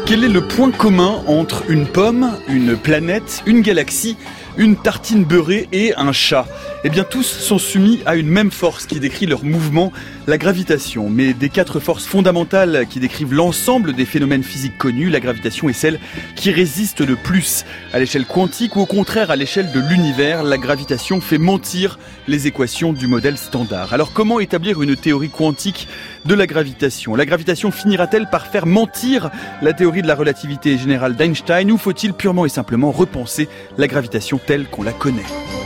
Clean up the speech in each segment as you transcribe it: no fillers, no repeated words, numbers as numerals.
Quel est le point commun entre une pomme, une planète, une galaxie, une tartine beurrée et un chat? Eh bien, tous sont soumis à une même force qui décrit leur mouvement, la gravitation. Mais des 4 forces fondamentales qui décrivent l'ensemble des phénomènes physiques connus, la gravitation est celle qui résiste le plus. À l'échelle quantique ou au contraire à l'échelle de l'univers, la gravitation fait mentir les équations du modèle standard. Alors comment établir une théorie quantique de la gravitation? La gravitation finira-t-elle par faire mentir la théorie de la relativité générale d'Einstein, ou faut-il purement et simplement repenser la gravitation telle qu'on la connaît?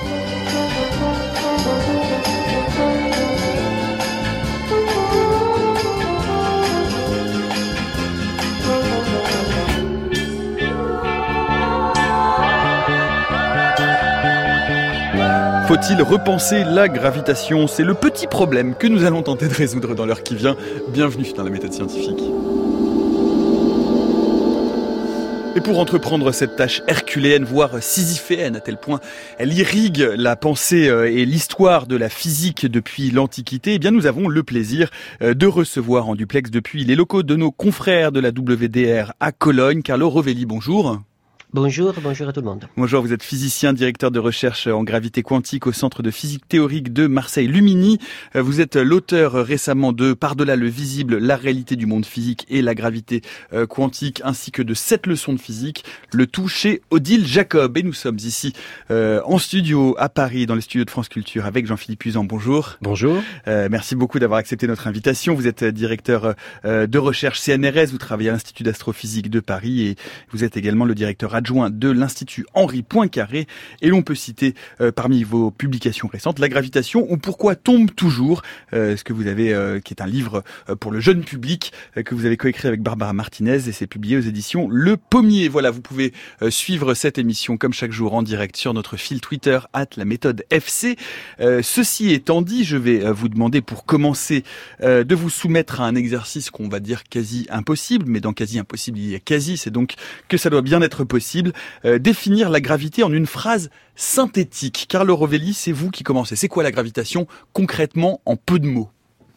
Faut-il repenser la gravitation? C'est le petit problème que nous allons tenter de résoudre dans l'heure qui vient. Bienvenue dans la méthode scientifique. Et pour entreprendre cette tâche herculéenne, voire sisyphéenne à tel point elle irrigue la pensée et l'histoire de la physique depuis l'Antiquité, eh bien nous avons le plaisir de recevoir en duplex depuis les locaux de nos confrères de la WDR à Cologne. Carlo Rovelli, bonjour. Bonjour à tout le monde. Bonjour, vous êtes physicien, directeur de recherche en gravité quantique au Centre de physique théorique de Marseille-Lumini. Vous êtes l'auteur récemment de Par-delà le visible, la réalité du monde physique et la gravité quantique, ainsi que de 7 leçons de physique, le tout chez Odile Jacob. Et nous sommes ici en studio à Paris, dans les studios de France Culture, avec Jean-Philippe Uzan. Bonjour. Bonjour. Merci beaucoup d'avoir accepté notre invitation. Vous êtes directeur de recherche CNRS, vous travaillez à l'Institut d'astrophysique de Paris et vous êtes également le directeur adjoint de l'Institut Henri Poincaré, et l'on peut citer parmi vos publications récentes La gravitation ou Pourquoi tombe toujours, ce que vous avez, qui est un livre pour le jeune public que vous avez coécrit avec Barbara Martinez, et c'est publié aux éditions Le Pommier. Voilà, vous pouvez suivre cette émission comme chaque jour en direct sur notre fil Twitter @laméthode_FC. Ceci étant dit, je vais vous demander pour commencer de vous soumettre à un exercice qu'on va dire quasi impossible, mais dans quasi impossible il y a quasi, c'est donc que ça doit bien être possible. Définir la gravité en une phrase synthétique. Carlo Rovelli, c'est vous qui commencez. C'est quoi la gravitation concrètement en peu de mots?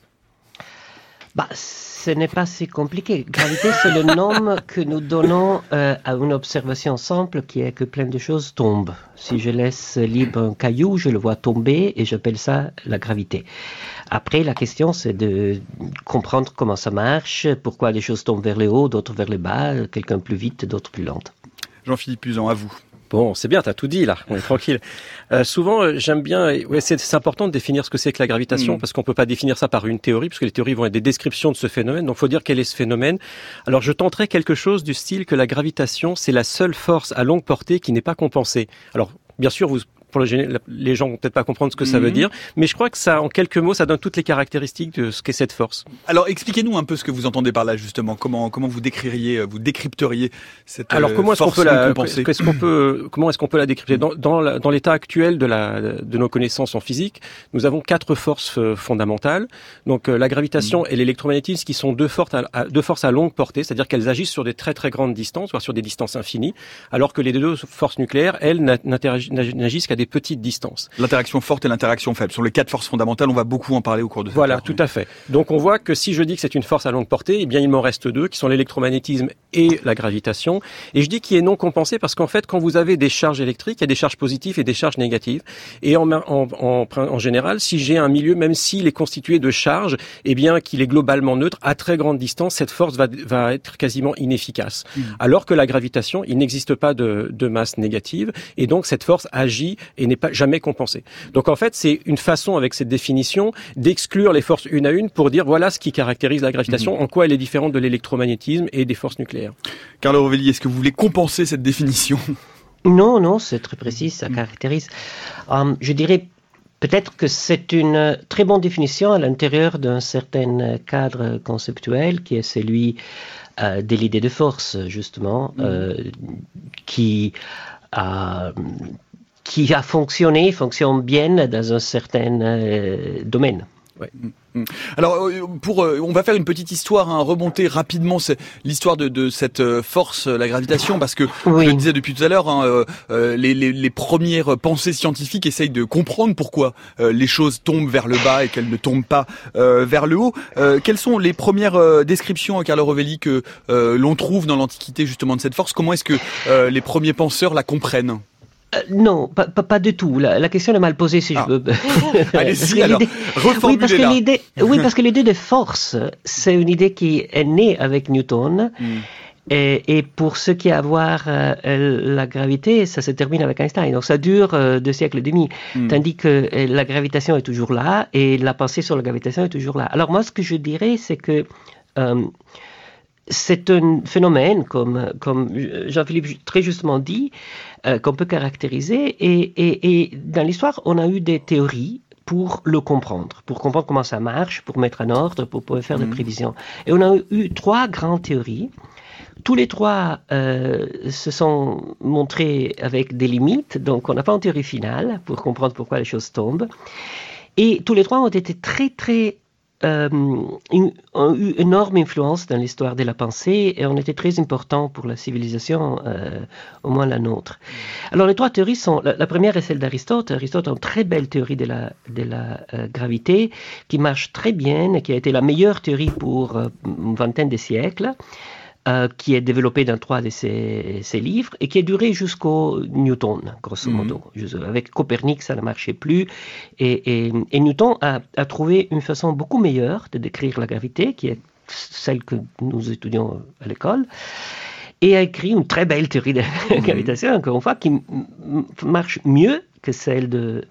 Ce n'est pas si compliqué. Gravité, c'est le nom que nous donnons à une observation simple qui est que plein de choses tombent. Si je laisse libre un caillou, je le vois tomber et j'appelle ça la gravité. Après, la question, c'est de comprendre comment ça marche, pourquoi les choses tombent vers le haut, d'autres vers le bas, quelqu'un plus vite, d'autres plus lente. Jean-Philippe Uzan, à vous. Bon, c'est bien, t'as tout dit là, on est tranquille. Souvent, j'aime bien, c'est important de définir ce que c'est que la gravitation, parce qu'on peut pas définir ça par une théorie, parce que les théories vont être des descriptions de ce phénomène, donc faut dire quel est ce phénomène. Alors je tenterai quelque chose du style que la gravitation, c'est la seule force à longue portée qui n'est pas compensée. Alors, bien sûr, pour les gens vont peut-être pas comprendre ce que ça veut dire, mais je crois que ça, en quelques mots, ça donne toutes les caractéristiques de ce qu'est cette force. Alors, expliquez-nous un peu ce que vous entendez par là, justement. Comment vous décrypteriez cette comment force non compensée? Comment est-ce qu'on peut la décrypter? Dans l'état actuel de nos connaissances en physique, nous avons 4 forces fondamentales. Donc, la gravitation et l'électromagnétisme, qui sont deux forces à longue portée, c'est-à-dire qu'elles agissent sur des très très grandes distances, voire sur des distances infinies, alors que les 2 forces nucléaires, elles, n'agissent qu'à des petites distances. L'interaction forte et l'interaction faible. Sur les 4 forces fondamentales, on va beaucoup en parler au cours de cette Voilà, heure. Tout à fait. Donc on voit que si je dis que c'est une force à longue portée, eh bien il m'en reste 2, qui sont l'électromagnétisme et la gravitation. Et je dis qu'il est non compensé parce qu'en fait, quand vous avez des charges électriques, il y a des charges positives et des charges négatives. Et en général, si j'ai un milieu, même s'il est constitué de charges, eh bien qu'il est globalement neutre, à très grande distance, cette force va être quasiment inefficace. Alors que la gravitation, il n'existe pas de masse négative, et donc cette force agit et n'est pas jamais compensée. Donc en fait, c'est une façon avec cette définition d'exclure les forces une à une pour dire voilà ce qui caractérise la gravitation, en quoi elle est différente de l'électromagnétisme et des forces nucléaires. Carlo Rovelli, est-ce que vous voulez compenser cette définition? Non, c'est très précis, ça caractérise. Je dirais peut-être que c'est une très bonne définition à l'intérieur d'un certain cadre conceptuel qui est celui de l'idée de force, justement, qui fonctionne bien dans un certain domaine. Ouais. Alors, on va faire une petite histoire, remonter rapidement l'histoire de cette force, la gravitation, parce que Oui. je le disais depuis tout à l'heure, les premières pensées scientifiques essayent de comprendre pourquoi les choses tombent vers le bas et qu'elles ne tombent pas vers le haut. Quelles sont les premières descriptions, Carlo Rovelli, que l'on trouve dans l'Antiquité justement de cette force? Comment est-ce que les premiers penseurs la comprennent? Non, pas du tout. La question est mal posée, si je peux. Allez-y, alors, reformulez-la. Oui, parce que l'idée de force, c'est une idée qui est née avec Newton. Et pour ce qui est à voir la gravité, ça se termine avec Einstein. Donc ça dure 2 siècles et demi. Tandis que la gravitation est toujours là et la pensée sur la gravitation est toujours là. Alors moi, ce que je dirais, c'est que c'est un phénomène, comme Jean-Philippe très justement dit, qu'on peut caractériser. Et dans l'histoire, on a eu des théories pour le comprendre, pour comprendre comment ça marche, pour mettre en ordre, pour pouvoir faire des prévisions. Et on a eu 3 grandes théories. Tous les 3 se sont montrés avec des limites, donc on n'a pas une théorie finale pour comprendre pourquoi les choses tombent. Et tous les 3 ont été très ont eu énorme influence dans l'histoire de la pensée et ont été très importants pour la civilisation, au moins la nôtre. Alors les 3 théories sont, la première est celle d'Aristote. Aristote a une très belle théorie de la gravité qui marche très bien et qui a été la meilleure théorie pour une vingtaine de siècles. Qui est développé dans 3 de ses livres et qui a duré jusqu'au Newton, grosso modo. Avec Copernic, ça ne marchait plus. Et Newton a trouvé une façon beaucoup meilleure de décrire la gravité, qui est celle que nous étudions à l'école, et a écrit une très belle théorie de la gravitation, encore une fois, qui marche mieux que celle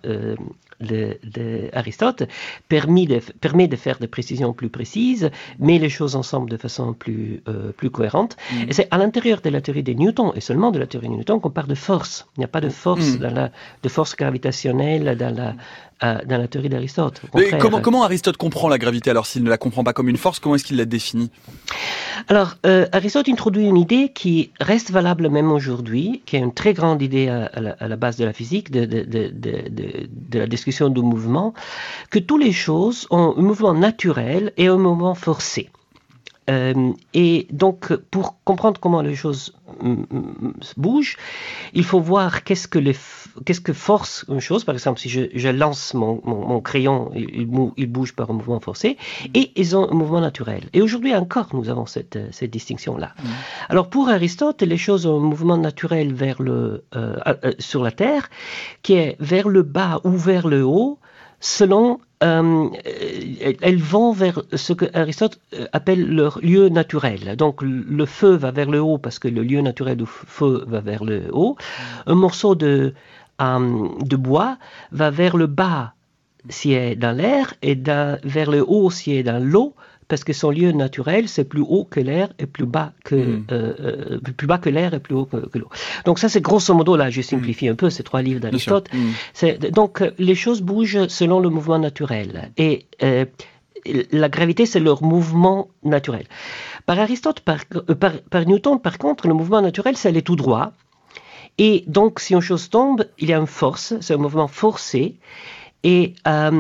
d'Aristote, permet de faire des précisions plus précises, mais les choses ensemble de façon plus cohérente. Et c'est à l'intérieur de la théorie de Newton, et seulement de la théorie de Newton, qu'on parle de force. Il n'y a pas de force, de force gravitationnelle dans la théorie d'Aristote. Mais comment Aristote comprend la gravité? Alors s'il ne la comprend pas comme une force, comment est-ce qu'il la définit? Alors, Aristote introduit une idée qui reste valable même aujourd'hui, qui est une très grande idée à la base de la physique, de la discussion du mouvement, que toutes les choses ont un mouvement naturel et un mouvement forcé. Et donc, pour comprendre comment les choses bougent, il faut voir qu'est-ce que force une chose. Par exemple, si je lance mon crayon, il bouge par un mouvement forcé, et ils ont un mouvement naturel. Et aujourd'hui encore, nous avons cette distinction-là. Alors, pour Aristote, les choses ont un mouvement naturel sur la Terre, qui est vers le bas ou vers le haut, selon elles vont vers ce que Aristote appelle leur lieu naturel. Donc le feu va vers le haut parce que le lieu naturel du feu va vers le haut. Un morceau de bois va vers le bas s'il est dans l'air et vers le haut s'il est dans l'eau, parce que son lieu naturel, c'est plus haut que l'air et plus bas que l'air et plus haut que l'eau. Donc ça, c'est grosso modo, là, je simplifie un peu ces 3 livres d'Aristote. Donc, les choses bougent selon le mouvement naturel. Et la gravité, c'est leur mouvement naturel. Par Newton, par contre, le mouvement naturel, c'est aller tout droit. Et donc, si une chose tombe, il y a une force, c'est un mouvement forcé. Et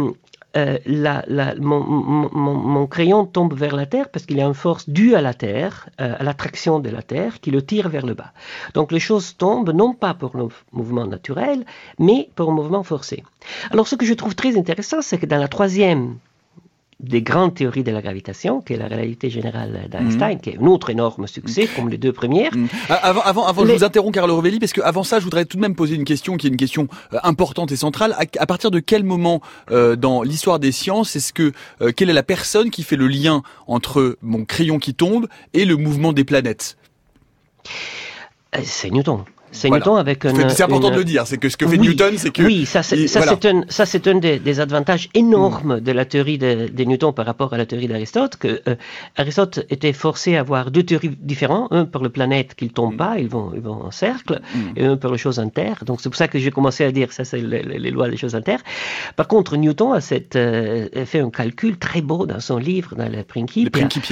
mon crayon tombe vers la Terre parce qu'il y a une force due à la Terre, à l'attraction de la Terre, qui le tire vers le bas. Donc les choses tombent non pas pour le mouvement naturel, mais pour un mouvement forcé. Alors ce que je trouve très intéressant, c'est que dans la 3e des grandes théories de la gravitation, qui est la réalité générale d'Einstein, qui est un autre énorme succès, comme les 2 premières. Avant je vous interromps, Carlo Rovelli, parce que avant ça, je voudrais tout de même poser une question qui est une question importante et centrale. À partir de quel moment dans l'histoire des sciences quelle est la personne qui fait le lien entre mon crayon qui tombe et le mouvement des planètes? C'est Newton. C'est Newton avec c'est important de le dire, c'est que ce que fait Newton, c'est que... Oui, ça c'est un des avantages énormes de la théorie de Newton par rapport à la théorie d'Aristote, que Aristote était forcé à avoir 2 théories différentes, un pour les planètes qui ne tombent pas, ils vont en cercle, et un pour les choses en terre. Donc c'est pour ça que j'ai commencé à dire ça, c'est les lois des choses en terre. Par contre, Newton a fait un calcul très beau dans son livre, dans le Principia. Le Principia, oui.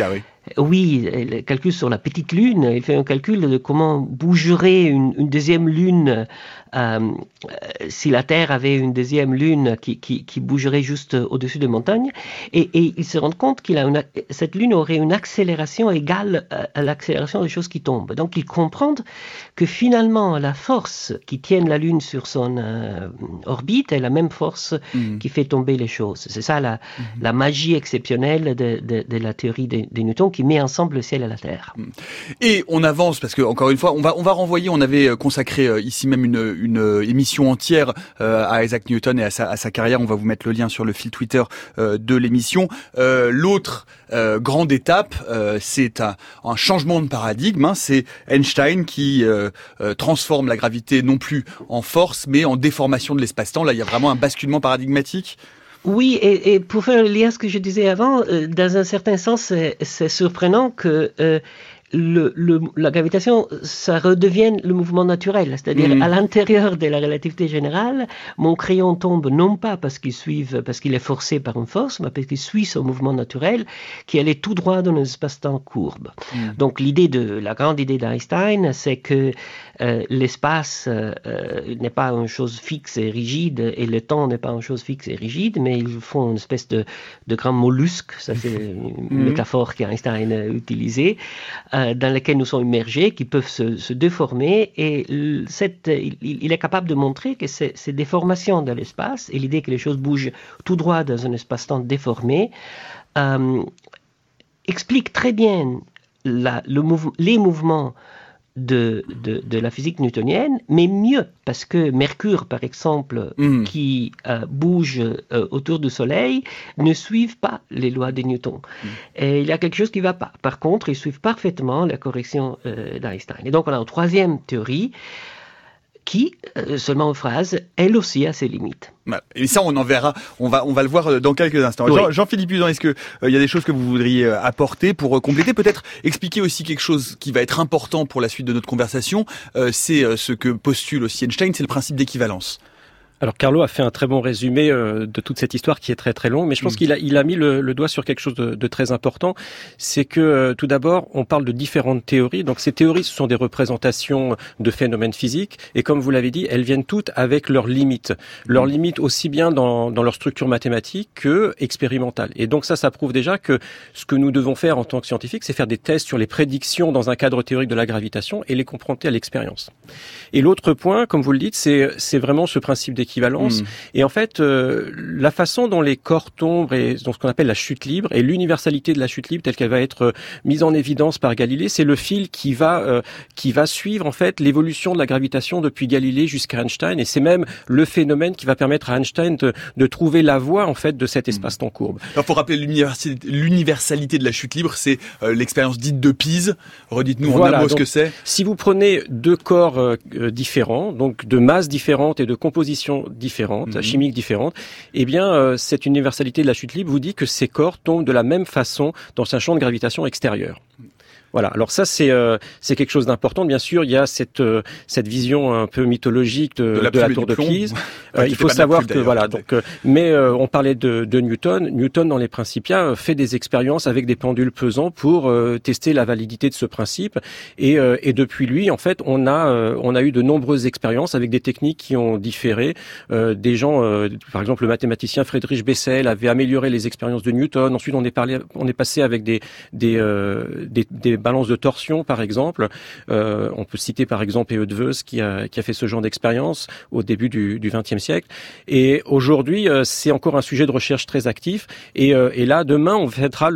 Oui, le calcul sur la petite lune, il fait un calcul de comment bougerait une deuxième lune si la Terre avait une deuxième lune qui bougerait juste au-dessus des montagnes. Et il se rend compte cette lune aurait une accélération égale à l'accélération des choses qui tombent. Donc ils comprennent que finalement la force qui tient la lune sur son orbite est la même force qui fait tomber les choses. C'est ça la magie exceptionnelle de la théorie de Newton qui met ensemble le ciel et la terre. Et on avance parce que encore une fois, on va renvoyer. On avait consacré ici même une émission entière à Isaac Newton et à sa carrière. On va vous mettre le lien sur le fil Twitter de l'émission. L'autre grande étape, c'est un changement de paradigme. Hein. C'est Einstein qui transforme la gravité non plus en force, mais en déformation de l'espace-temps. Là, il y a vraiment un basculement paradigmatique. Oui, et pour faire le lien à ce que je disais avant, dans un certain sens, c'est surprenant que la gravitation, ça redevienne le mouvement naturel. C'est-à-dire, à l'intérieur de la relativité générale, mon crayon tombe non pas parce qu'il est forcé par une force, mais parce qu'il suit son mouvement naturel, qui allait tout droit dans un espace-temps courbe. Donc, la grande idée d'Einstein, c'est que l'espace n'est pas une chose fixe et rigide, et le temps n'est pas une chose fixe et rigide, mais ils font une espèce de grand mollusque, ça c'est une métaphore qu'Einstein a utilisée, dans lesquels nous sommes immergés, qui peuvent se déformer, et il est capable de montrer que ces déformations dans l'espace, et l'idée que les choses bougent tout droit dans un espace-temps déformé, explique très bien les mouvements de la physique newtonienne, mais mieux, parce que Mercure, par exemple, qui bouge autour du Soleil, ne suivent pas les lois de Newton. Et il y a quelque chose qui ne va pas. Par contre, ils suivent parfaitement la correction d'Einstein. Et donc, on a une troisième théorie qui, seulement en phrase, elle aussi a ses limites. Et ça, on en verra, on va le voir dans quelques instants. Oui. Jean-Philippe Usan, est-ce que il y a des choses que vous voudriez apporter pour compléter, peut-être expliquer aussi quelque chose qui va être important pour la suite de notre conversation, c'est ce que postule aussi Einstein, c'est le principe d'équivalence. Alors Carlo a fait un très bon résumé de toute cette histoire qui est très très longue, mais je pense qu'il a mis le doigt sur quelque chose de très important. C'est que tout d'abord, on parle de différentes théories. Donc ces théories, ce sont des représentations de phénomènes physiques, et comme vous l'avez dit, elles viennent toutes avec leurs limites. Leurs limites aussi bien dans leur structure mathématique que expérimentale. Et donc ça prouve déjà que ce que nous devons faire en tant que scientifiques, c'est faire des tests sur les prédictions dans un cadre théorique de la gravitation et les confronter à l'expérience. Et l'autre point, comme vous le dites, c'est vraiment ce principe d'équivalence. Et en fait, la façon dont les corps tombent et dans ce qu'on appelle la chute libre et l'universalité de la chute libre telle qu'elle va être mise en évidence par Galilée, c'est le fil qui va suivre en fait l'évolution de la gravitation depuis Galilée jusqu'à Einstein, et c'est même le phénomène qui va permettre à Einstein de trouver la voie en fait de cet espace-temps courbe. Alors pour rappeler l'universalité de la chute libre, c'est l'expérience dite de Pise. Redites-nous en un mot ce que c'est. Si vous prenez deux corps différents, donc de masses différentes et de compositions différentes, chimiques différentes, eh bien, cette universalité de la chute libre vous dit que ces corps tombent de la même façon dans un champ de gravitation extérieur. Voilà. Alors ça, c'est quelque chose d'important. Bien sûr, il y a cette vision un peu mythologique de la tour de Pise. Il faut savoir que voilà. Donc, mais on parlait de Newton. Newton, dans les Principia, fait des expériences avec des pendules pesants pour tester la validité de ce principe. Et depuis lui, en fait, on a eu de nombreuses expériences avec des techniques qui ont différé. Des gens, par exemple, le mathématicien Friedrich Bessel avait amélioré les expériences de Newton. Ensuite, on est passé avec des balances de torsion, par exemple. On peut citer par exemple Eötvös qui a fait ce genre d'expérience au début du XXe siècle. Et aujourd'hui, c'est encore un sujet de recherche très actif. Et là, demain, on fêtera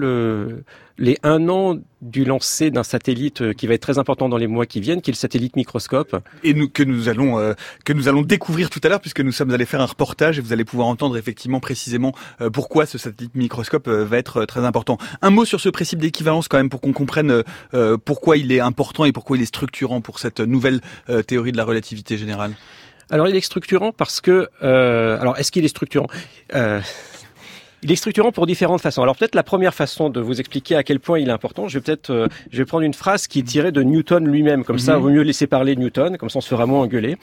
les 1 an du lancer d'un satellite qui va être très important dans les mois qui viennent, qui est le satellite Microscope. Et que nous allons découvrir tout à l'heure, puisque nous sommes allés faire un reportage et vous allez pouvoir entendre effectivement précisément pourquoi ce satellite Microscope va être très important. Un mot sur ce principe d'équivalence quand même pour qu'on comprenne pourquoi il est important et pourquoi il est structurant pour cette nouvelle théorie de la relativité générale. Alors il est structurant parce que... alors est-ce qu'il est structurant Il est structurant pour différentes façons. Alors peut-être la première façon de vous expliquer à quel point il est important, je vais prendre une phrase qui est tirée de Newton lui-même. Comme ça, il vaut mieux laisser parler Newton, comme ça on se fera moins engueuler.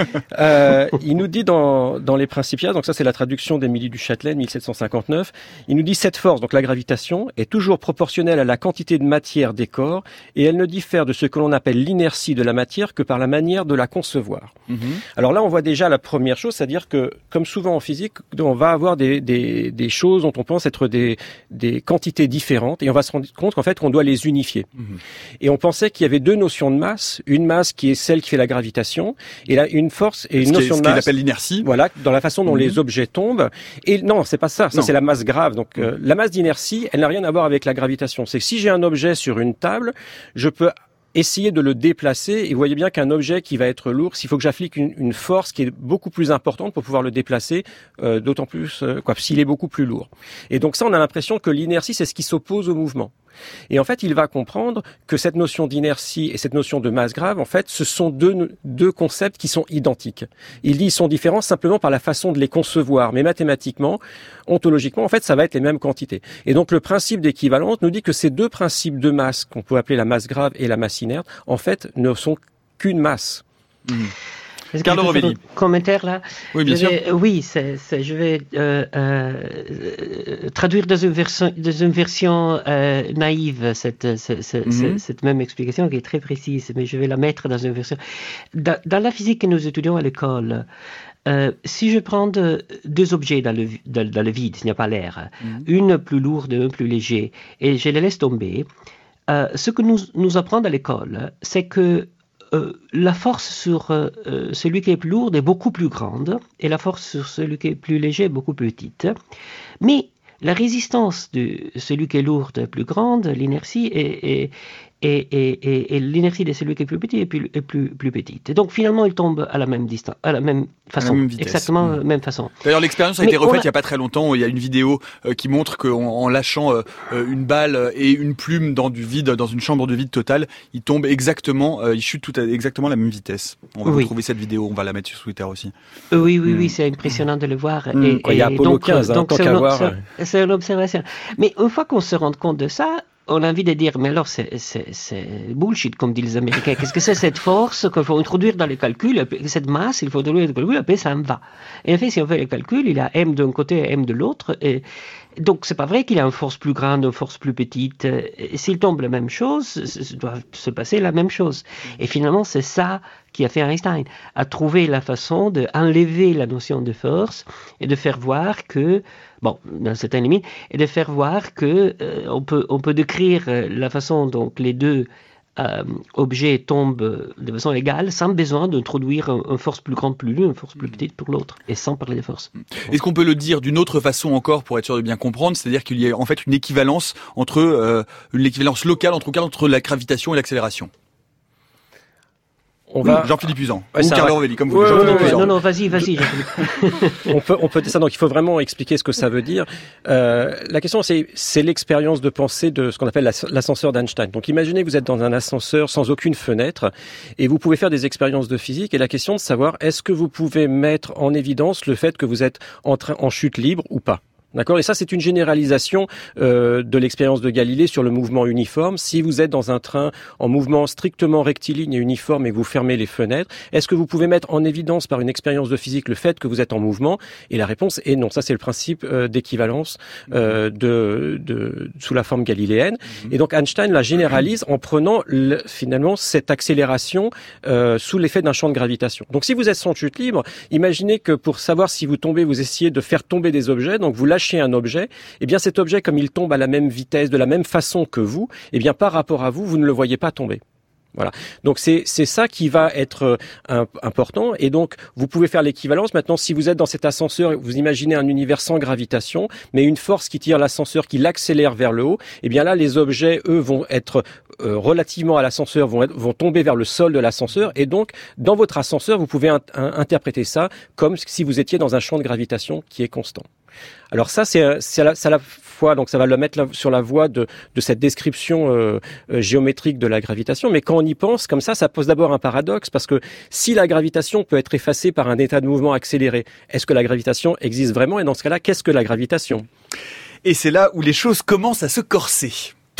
Il nous dit dans les Principia, donc ça c'est la traduction d'Émilie du Châtelet, 1759, il nous dit cette force, donc la gravitation, est toujours proportionnelle à la quantité de matière des corps et elle ne diffère de ce que l'on appelle l'inertie de la matière que par la manière de la concevoir. Alors là, on voit déjà la première chose, c'est-à-dire que, comme souvent en physique, on va avoir des choses dont on pense être des quantités différentes et on va se rendre compte qu'en fait, on doit les unifier. Et on pensait qu'il y avait deux notions de masse, une masse qui est celle qui fait la gravitation et là, une force et une notion de masse. Ce qu'il appelle l'inertie. Voilà, dans la façon dont les objets tombent. Et non, c'est pas ça. Ça, c'est la masse grave. Donc, la masse d'inertie, elle n'a rien à voir avec la gravitation. C'est que si j'ai un objet sur une table, je peux essayer de le déplacer et vous voyez bien qu'un objet qui va être lourd, s'il faut que j'applique une force qui est beaucoup plus importante pour pouvoir le déplacer, d'autant plus s'il est beaucoup plus lourd. Et donc ça, on a l'impression que l'inertie, c'est ce qui s'oppose au mouvement. Et en fait, il va comprendre que cette notion d'inertie et cette notion de masse grave, en fait, ce sont deux concepts qui sont identiques. Il dit ils sont différents simplement par la façon de les concevoir, mais mathématiquement, ontologiquement, en fait, ça va être les mêmes quantités. Et donc, le principe d'équivalence nous dit que ces deux principes de masse, qu'on peut appeler la masse grave et la masse inerte, en fait, ne sont qu'une masse. Est-ce que je peux faire un commentaire là? Oui, bien sûr. Oui, je vais traduire dans une version naïve cette même explication qui est très précise, mais je vais la mettre dans une version. Dans la physique que nous étudions à l'école, si je prends deux objets dans le vide, il n'y a pas l'air, une plus lourde et un plus léger, et je les laisse tomber, ce que nous apprend à l'école, c'est que la force sur celui qui est plus lourd est beaucoup plus grande et la force sur celui qui est plus léger est beaucoup plus petite. Mais la résistance de celui qui est lourd est plus grande, l'inertie et l'inertie de celui qui est plus petit est plus petite. Et donc finalement, il tombe à la même distance, à la même façon, exactement la même façon. D'ailleurs, l'expérience a été refaite il n'y a pas très longtemps. Il y a une vidéo qui montre qu'en lâchant une balle et une plume dans du vide, dans une chambre de vide totale, il tombe exactement, il chute exactement à la même vitesse. On va retrouver cette vidéo, on va la mettre sur Twitter aussi. Oui, c'est impressionnant de le voir. Il y a Apollo 15, donc tant qu'à voir. C'est une observation. Mais une fois qu'on se rend compte de ça, on a envie de dire, mais alors c'est bullshit, comme disent les Américains. Qu'est-ce que c'est cette force qu'il faut introduire dans les calculs, cette masse, il faut introduire dans les calculs, après ça me va. Et en fait, si on fait les calculs, il y a M d'un côté et M de l'autre, et donc c'est pas vrai qu'il y a une force plus grande, une force plus petite. Et s'il tombe la même chose, ça doit se passer la même chose. Et finalement, c'est ça qui a fait Einstein, a trouvé la façon d'enlever la notion de force et de faire voir que, bon, dans certaines limites, et de faire voir que on peut décrire la façon dont les deux objets tombent de façon égale sans besoin d'introduire une force plus grande pour l'une, une force plus petite pour l'autre, et sans parler de force. Est-ce qu'on peut le dire d'une autre façon encore pour être sûr de bien comprendre, c'est-à-dire qu'il y a en fait une équivalence locale entre la gravitation et l'accélération? Jean-Philippe Usan ou Carlo Rovelli, comme vous voulez. Non, vas-y, Jean-Philippe. on peut dire ça, donc il faut vraiment expliquer ce que ça veut dire. La question, c'est l'expérience de pensée de ce qu'on appelle l'ascenseur d'Einstein. Donc imaginez que vous êtes dans un ascenseur sans aucune fenêtre et vous pouvez faire des expériences de physique et la question de savoir est-ce que vous pouvez mettre en évidence le fait que vous êtes en chute libre ou pas. D'accord, et ça c'est une généralisation de l'expérience de Galilée sur le mouvement uniforme. Si vous êtes dans un train en mouvement strictement rectiligne et uniforme et que vous fermez les fenêtres, est-ce que vous pouvez mettre en évidence par une expérience de physique le fait que vous êtes en mouvement? Et la réponse est non. Ça c'est le principe d'équivalence sous la forme galiléenne. Et donc Einstein la généralise en prenant finalement cette accélération sous l'effet d'un champ de gravitation. Donc si vous êtes sans chute libre, imaginez que pour savoir si vous tombez, vous essayez de faire tomber des objets, donc vous lâchez un objet, eh bien cet objet, comme il tombe à la même vitesse, de la même façon que vous, eh bien par rapport à vous, vous ne le voyez pas tomber. Voilà. Donc c'est ça qui va être important et donc vous pouvez faire l'équivalence. Maintenant, si vous êtes dans cet ascenseur, vous imaginez un univers sans gravitation, mais une force qui tire l'ascenseur, qui l'accélère vers le haut, eh bien là les objets, eux, vont être relativement à l'ascenseur, vont tomber vers le sol de l'ascenseur et donc dans votre ascenseur, vous pouvez interpréter ça comme si vous étiez dans un champ de gravitation qui est constant. Alors ça, c'est à la fois, donc ça va le mettre sur la voie de cette description géométrique de la gravitation. Mais quand on y pense, comme ça pose d'abord un paradoxe, parce que si la gravitation peut être effacée par un état de mouvement accéléré, est-ce que la gravitation existe vraiment? Et dans ce cas-là, qu'est-ce que la gravitation? Et c'est là où les choses commencent à se corser.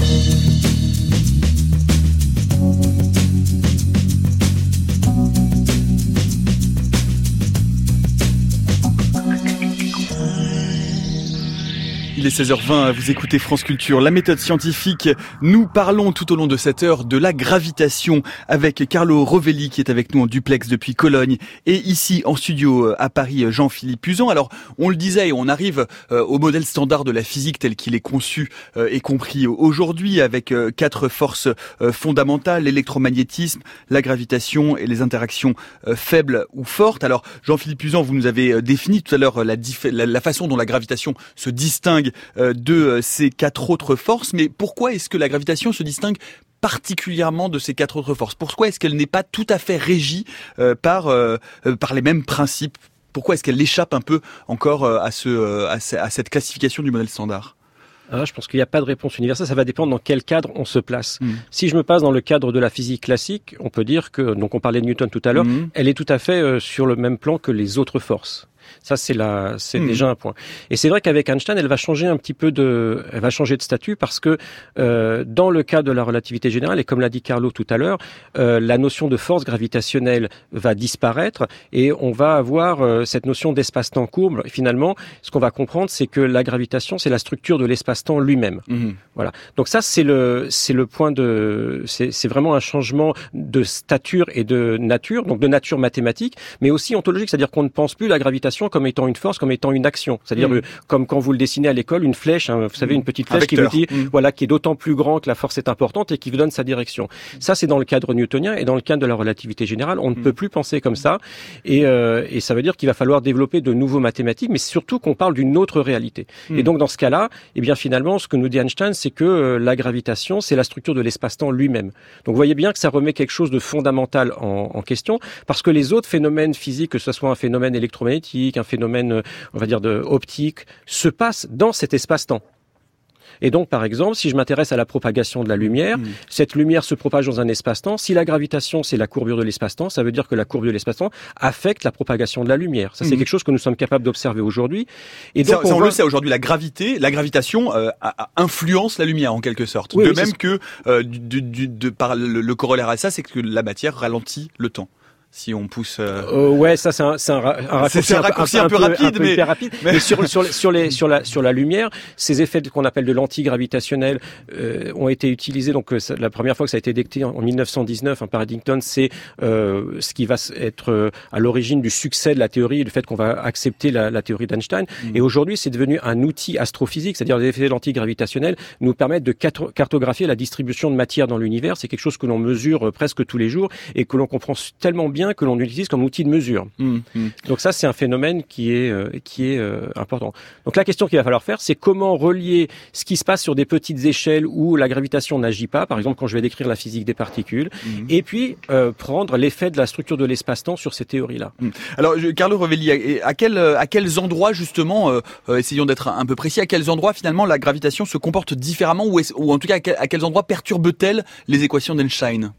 Il est 16h20, vous écoutez France Culture, la méthode scientifique. Nous parlons tout au long de cette heure de la gravitation avec Carlo Rovelli qui est avec nous en duplex depuis Cologne et ici en studio à Paris, Jean-Philippe Puzan. Alors, on le disait, on arrive au modèle standard de la physique tel qu'il est conçu et compris aujourd'hui avec 4 forces fondamentales, l'électromagnétisme, la gravitation et les interactions faibles ou fortes. Alors, Jean-Philippe Puzan, vous nous avez défini tout à l'heure la façon dont la gravitation se distingue de ces 4 autres forces, mais pourquoi est-ce que la gravitation se distingue particulièrement de ces 4 autres forces? Pourquoi est-ce qu'elle n'est pas tout à fait régie par les mêmes principes? Pourquoi est-ce qu'elle échappe un peu encore à cette classification du modèle standard? Je pense qu'il n'y a pas de réponse universelle, ça va dépendre dans quel cadre on se place. Si je me passe dans le cadre de la physique classique, on peut dire que, donc on parlait de Newton tout à l'heure, elle est tout à fait sur le même plan que les autres forces. Ça, c'est déjà un point. Et c'est vrai qu'avec Einstein, elle va changer de statut parce que dans le cas de la relativité générale, et comme l'a dit Carlo tout à l'heure, la notion de force gravitationnelle va disparaître et on va avoir cette notion d'espace-temps courbe. Et finalement, ce qu'on va comprendre, c'est que la gravitation, c'est la structure de l'espace-temps lui-même. Voilà. Donc ça, c'est le point c'est vraiment un changement de stature et de nature, donc de nature mathématique, mais aussi ontologique, c'est-à-dire qu'on ne pense plus la gravitation comme étant une force, comme étant une action. C'est-à-dire comme quand vous le dessinez à l'école, une flèche, vous savez, une petite flèche qui vous dit, voilà, qui est d'autant plus grand que la force est importante et qui vous donne sa direction. Ça, c'est dans le cadre newtonien et dans le cadre de la relativité générale, on ne peut plus penser comme ça. Et ça veut dire qu'il va falloir développer de nouveaux mathématiques, mais surtout qu'on parle d'une autre réalité. Et donc, dans ce cas-là, eh bien, finalement, ce que nous dit Einstein, c'est que la gravitation, c'est la structure de l'espace-temps lui-même. Donc, vous voyez bien que ça remet quelque chose de fondamental en question, parce que les autres phénomènes physiques, que ce soit un phénomène électromagnétique, un phénomène, on va dire, optique, se passe dans cet espace-temps. Et donc, par exemple, si je m'intéresse à la propagation de la lumière, cette lumière se propage dans un espace-temps. Si la gravitation, c'est la courbure de l'espace-temps, ça veut dire que la courbure de l'espace-temps affecte la propagation de la lumière. Ça, c'est quelque chose que nous sommes capables d'observer aujourd'hui. Et donc, on le sait aujourd'hui, la gravitation influence la lumière en quelque sorte. Oui, de même que par le corollaire à ça, c'est que la matière ralentit le temps. Si on pousse. Ouais, ça c'est un raccourci un peu rapide, mais sur la lumière, ces effets qu'on appelle de l'antigravitationnel ont été utilisés. Donc la première fois que ça a été détecté en 1919 par Eddington, c'est ce qui va être à l'origine du succès de la théorie, du fait qu'on va accepter la théorie d'Einstein. Et aujourd'hui, c'est devenu un outil astrophysique, c'est-à-dire les effets de l'antigravitationnel nous permettent de cartographier la distribution de matière dans l'univers. C'est quelque chose que l'on mesure presque tous les jours et que l'on comprend tellement bien que l'on utilise comme outil de mesure. Donc ça, c'est un phénomène qui est important. Donc la question qu'il va falloir faire, c'est comment relier ce qui se passe sur des petites échelles où la gravitation n'agit pas, par exemple quand je vais décrire la physique des particules, et puis prendre l'effet de la structure de l'espace-temps sur ces théories-là. Alors, Carlo Rovelli, à quels endroits justement, essayons d'être un peu précis, à quels endroits finalement la gravitation se comporte différemment ou en tout cas à quels endroits perturbe-t-elle les équations d'Einstein?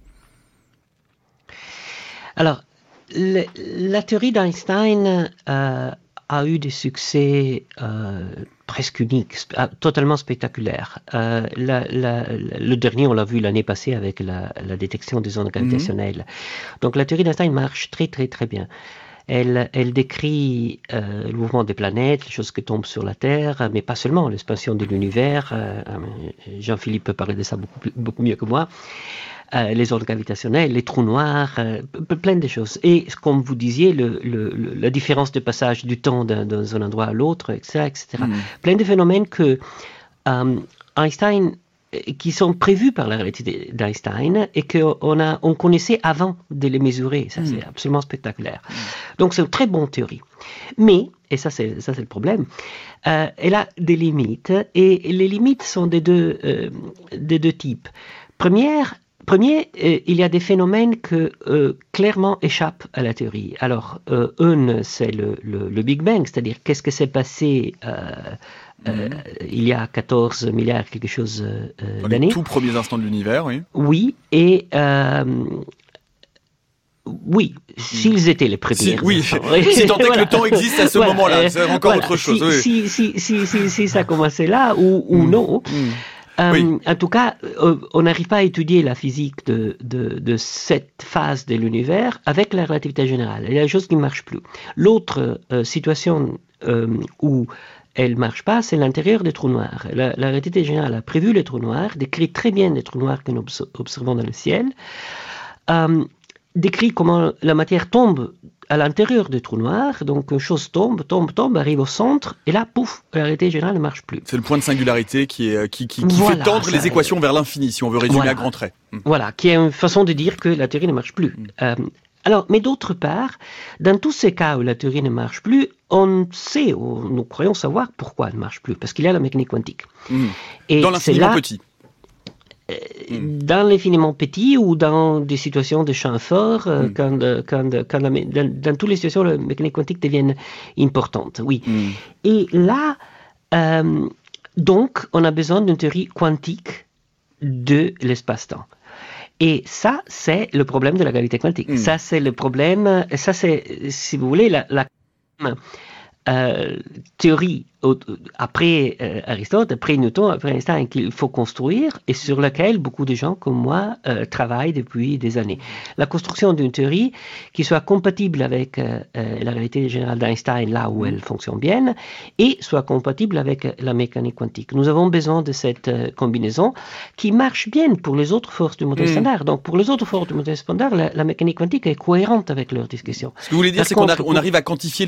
Alors, la théorie d'Einstein a eu des succès presque uniques, totalement spectaculaires. Le dernier, on l'a vu l'année passée avec la détection des ondes gravitationnelles. Donc la théorie d'Einstein marche très très très bien. Elle décrit le mouvement des planètes, les choses qui tombent sur la Terre, mais pas seulement, l'expansion de l'univers. Jean-Philippe peut parler de ça beaucoup mieux que moi. Les ondes gravitationnelles, les trous noirs, plein de choses. Et comme vous disiez, la différence de passage du temps d'un endroit à l'autre, etc. Plein de phénomènes que Einstein, qui sont prévus par la relativité d'Einstein et qu'on connaissait avant de les mesurer. Ça, c'est absolument spectaculaire. Donc, c'est une très bonne théorie. Mais, et ça c'est le problème, elle a des limites, et les limites sont des deux types. Première, Premier, il y a des phénomènes que clairement échappent à la théorie. Alors, un, c'est le Big Bang, c'est-à-dire qu'est-ce que s'est passé il y a 14 milliards quelque chose d'années. Les tout premiers instants de l'univers, oui. Oui, et oui, s'ils étaient les premiers. Oui, si tant est que le temps existe à ce moment-là, c'est encore autre chose. Si ça commençait là ou non. En tout cas, on n'arrive pas à étudier la physique de cette phase de l'univers avec la relativité générale. Il y a des choses qui ne marchent plus. L'autre situation où elle ne marche pas, c'est l'intérieur des trous noirs. La relativité générale a prévu les trous noirs, décrit très bien les trous noirs que nous observons dans le ciel, décrit comment la matière tombe à l'intérieur des trous noirs, donc une chose tombe, arrive au centre, et là, pouf, la réalité générale ne marche plus. C'est le point de singularité qui fait tendre les équations vers l'infini, si on veut résumer à grands traits. Voilà, qui est une façon de dire que la théorie ne marche plus. Alors, mais d'autre part, dans tous ces cas où la théorie ne marche plus, on sait, ou nous croyons savoir pourquoi elle ne marche plus, parce qu'il y a la mécanique quantique. Et dans l'infiniment petit. Dans l'infiniment petit ou dans des situations de champ fort, dans toutes les situations, la mécanique quantique devient importante, oui. Et là, donc, on a besoin d'une théorie quantique de l'espace-temps. Et ça, c'est le problème de la gravité quantique. Ça, c'est le problème, ça, c'est, si vous voulez, la théorie après Aristote, après Newton, après Einstein qu'il faut construire et sur laquelle beaucoup de gens comme moi travaillent depuis des années. La construction d'une théorie qui soit compatible avec la réalité générale d'Einstein là où elle fonctionne bien et soit compatible avec la mécanique quantique. Nous avons besoin de cette combinaison qui marche bien pour les autres forces du modèle standard. Donc pour les autres forces du modèle standard, la mécanique quantique est cohérente avec leur discussion. Ce que vous voulez dire, c'est qu'on arrive à quantifier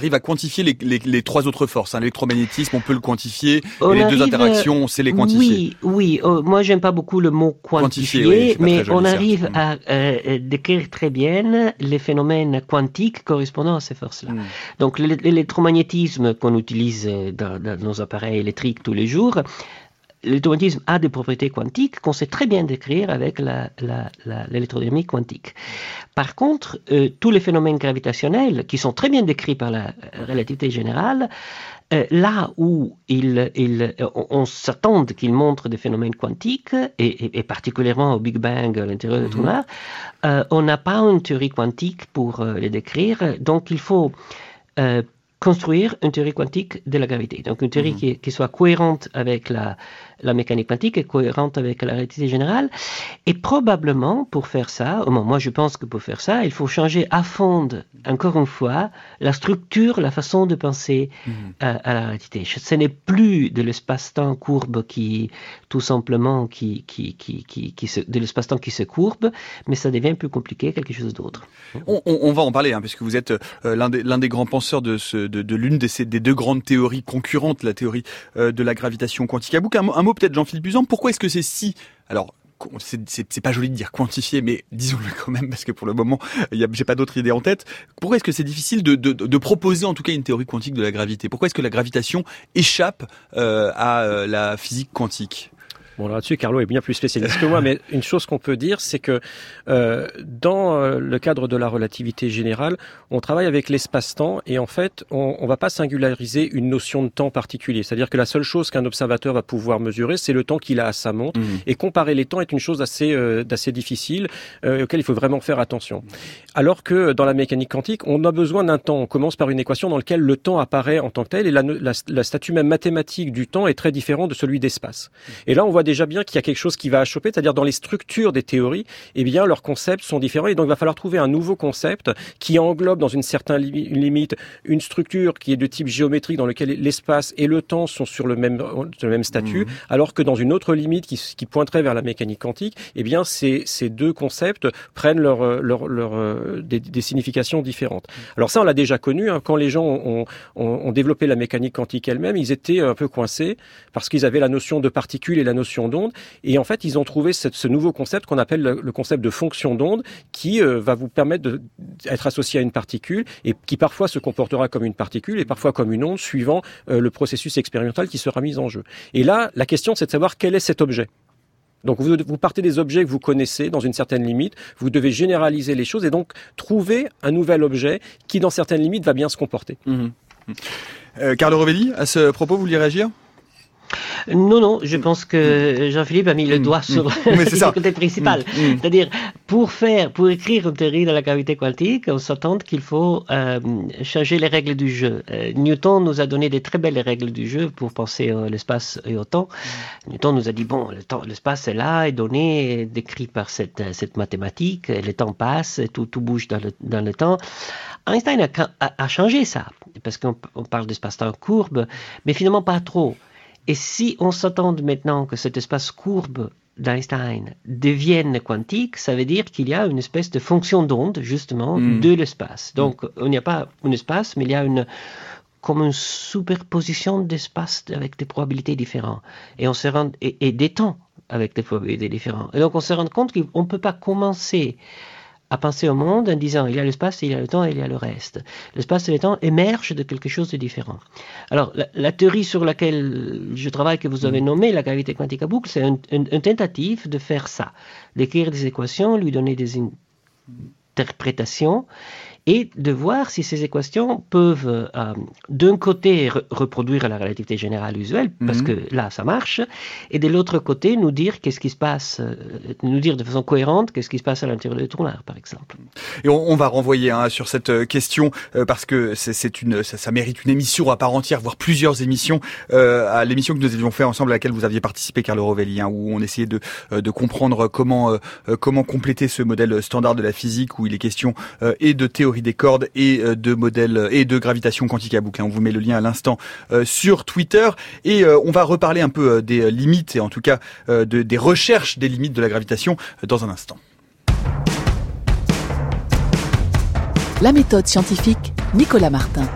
les trois autres forces, hein, l'électromagnétisme, on peut le quantifier, et les deux interactions, on sait les quantifier. Oui. Moi, j'aime pas beaucoup le mot quantifier, mais on arrive à décrire très bien les phénomènes quantiques correspondant à ces forces-là. Donc, l'électromagnétisme qu'on utilise dans nos appareils électriques tous les jours, l'électromagnétisme a des propriétés quantiques qu'on sait très bien décrire avec l'électrodynamique quantique. Par contre, tous les phénomènes gravitationnels, qui sont très bien décrits par la relativité générale, là où on s'attend qu'ils montrent des phénomènes quantiques, et particulièrement au Big Bang à l'intérieur des trous noirs, on n'a pas une théorie quantique pour les décrire, donc il faut construire une théorie quantique de la gravité. Donc une théorie qui soit cohérente avec la mécanique quantique et cohérente avec la relativité générale. Et probablement, pour faire ça, moi je pense que pour faire ça, il faut changer à fond, encore une fois, la structure, la façon de penser à la relativité. Ce n'est plus de l'espace-temps courbe qui, tout simplement, de l'espace-temps qui se courbe, mais ça devient plus compliqué, quelque chose d'autre. On va en parler, puisque vous êtes l'un des grands penseurs de l'une des deux grandes théories concurrentes, la théorie de la gravitation quantique. À bout, un mot peut-être, Jean-Philippe Buzan, pourquoi est-ce que c'est si... Alors, c'est pas joli de dire quantifié, mais disons-le quand même, parce que pour le moment, j'ai pas d'autre idée en tête. Pourquoi est-ce que c'est difficile de proposer en tout cas une théorie quantique de la gravité? Pourquoi est-ce que la gravitation échappe à la physique quantique? Bon, là-dessus, Carlo est bien plus spécialiste que moi, mais une chose qu'on peut dire, c'est que dans le cadre de la relativité générale, on travaille avec l'espace-temps et en fait, on va pas singulariser une notion de temps particulier. C'est-à-dire que la seule chose qu'un observateur va pouvoir mesurer, c'est le temps qu'il a à sa montre. Et comparer les temps est une chose d'assez difficile, auquel il faut vraiment faire attention. Alors que dans la mécanique quantique, on a besoin d'un temps. On commence par une équation dans laquelle le temps apparaît en tant que tel et la statut même mathématique du temps est très différent de celui d'espace. Et là, on voit déjà bien qu'il y a quelque chose qui va achoper, c'est-à-dire dans les structures des théories, eh bien leurs concepts sont différents et donc il va falloir trouver un nouveau concept qui englobe dans une certaine limite une structure qui est de type géométrique dans lequel l'espace et le temps sont sur le même statut, alors que dans une autre limite qui pointerait vers la mécanique quantique, eh bien ces deux concepts prennent des significations différentes. Alors ça, on l'a déjà connu, quand les gens ont développé la mécanique quantique elle-même, ils étaient un peu coincés parce qu'ils avaient la notion de particules et la notion d'onde, et en fait ils ont trouvé ce nouveau concept qu'on appelle le concept de fonction d'onde qui va vous permettre d'être associé à une particule et qui parfois se comportera comme une particule et parfois comme une onde suivant le processus expérimental qui sera mis en jeu. Et là, la question c'est de savoir quel est cet objet. Donc vous partez des objets que vous connaissez dans une certaine limite, vous devez généraliser les choses et donc trouver un nouvel objet qui dans certaines limites va bien se comporter. Carlo Rovelli, à ce propos, vous vouliez réagir ? Non, je pense que Jean-Philippe a mis le doigt sur le côté principal. C'est-à-dire, pour écrire une théorie de la gravité quantique, on s'attend qu'il faut changer les règles du jeu. Newton nous a donné des très belles règles du jeu pour penser à l'espace et au temps. Newton nous a dit, l'espace est là, est donné, est décrit par cette mathématique, le temps passe, tout bouge dans le temps. Einstein a changé ça, parce qu'on parle d'espace-temps courbe, mais finalement pas trop. Et si on s'attend maintenant que cet espace courbe d'Einstein devienne quantique, ça veut dire qu'il y a une espèce de fonction d'onde, justement, de l'espace. Donc, il n'y a pas un espace, mais il y a comme une superposition d'espaces avec des probabilités différentes. Et des temps avec des probabilités différentes. Et donc, on se rend compte qu'on ne peut pas commencer à penser au monde en disant il y a l'espace, il y a le temps et il y a le reste. L'espace et le temps émergent de quelque chose de différent. Alors, la théorie sur laquelle je travaille, que vous avez nommée, la gravité quantique à boucle, c'est une tentative de faire ça, d'écrire des équations, lui donner des interprétations et de voir si ces équations peuvent d'un côté reproduire la relativité générale usuelle, parce que là ça marche, et de l'autre côté nous dire qu'est-ce qui se passe, nous dire de façon cohérente qu'est-ce qui se passe à l'intérieur du trou noir, par exemple. Et on va renvoyer sur cette question parce que ça mérite une émission à part entière, voire plusieurs émissions, à l'émission que nous avions fait ensemble à laquelle vous aviez participé, Carlo Rovelli, où on essayait de comprendre comment compléter ce modèle standard de la physique où il est question et de théorie des cordes et de modèles et de gravitation quantique à boucle. On vous met le lien à l'instant sur Twitter et on va reparler un peu des limites et en tout cas des recherches des limites de la gravitation dans un instant. La méthode scientifique, Nicolas Martin.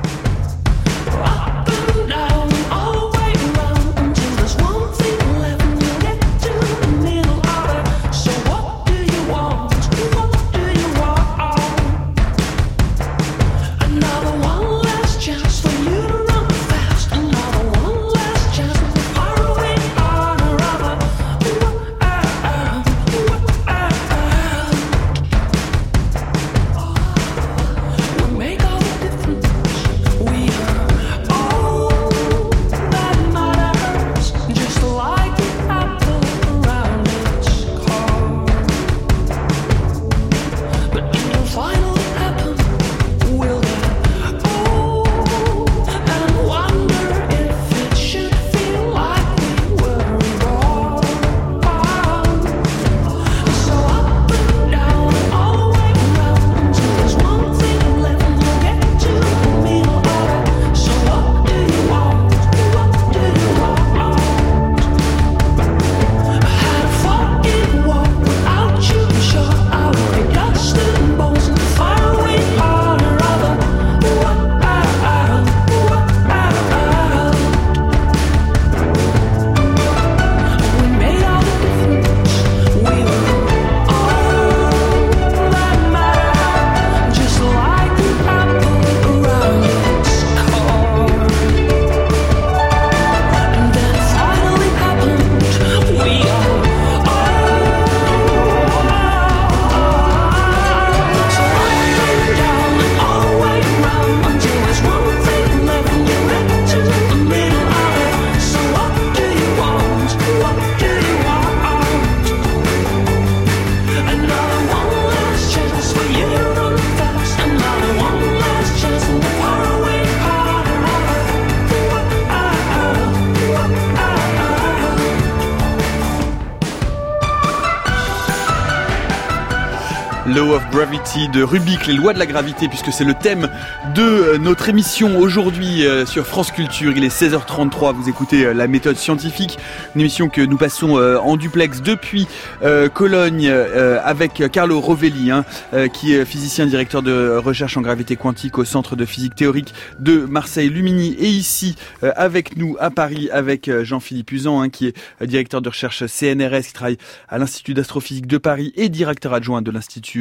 Law of Gravity de Rubik, les lois de la gravité, puisque c'est le thème de notre émission aujourd'hui sur France Culture. Il est 16h33, vous écoutez La Méthode Scientifique, une émission que nous passons en duplex depuis Cologne avec Carlo Rovelli, qui est physicien directeur de recherche en gravité quantique au Centre de physique théorique de Marseille-Lumini, et ici avec nous à Paris avec Jean-Philippe Uzan, qui est directeur de recherche CNRS, qui travaille à l'Institut d'astrophysique de Paris et directeur adjoint de l'Institut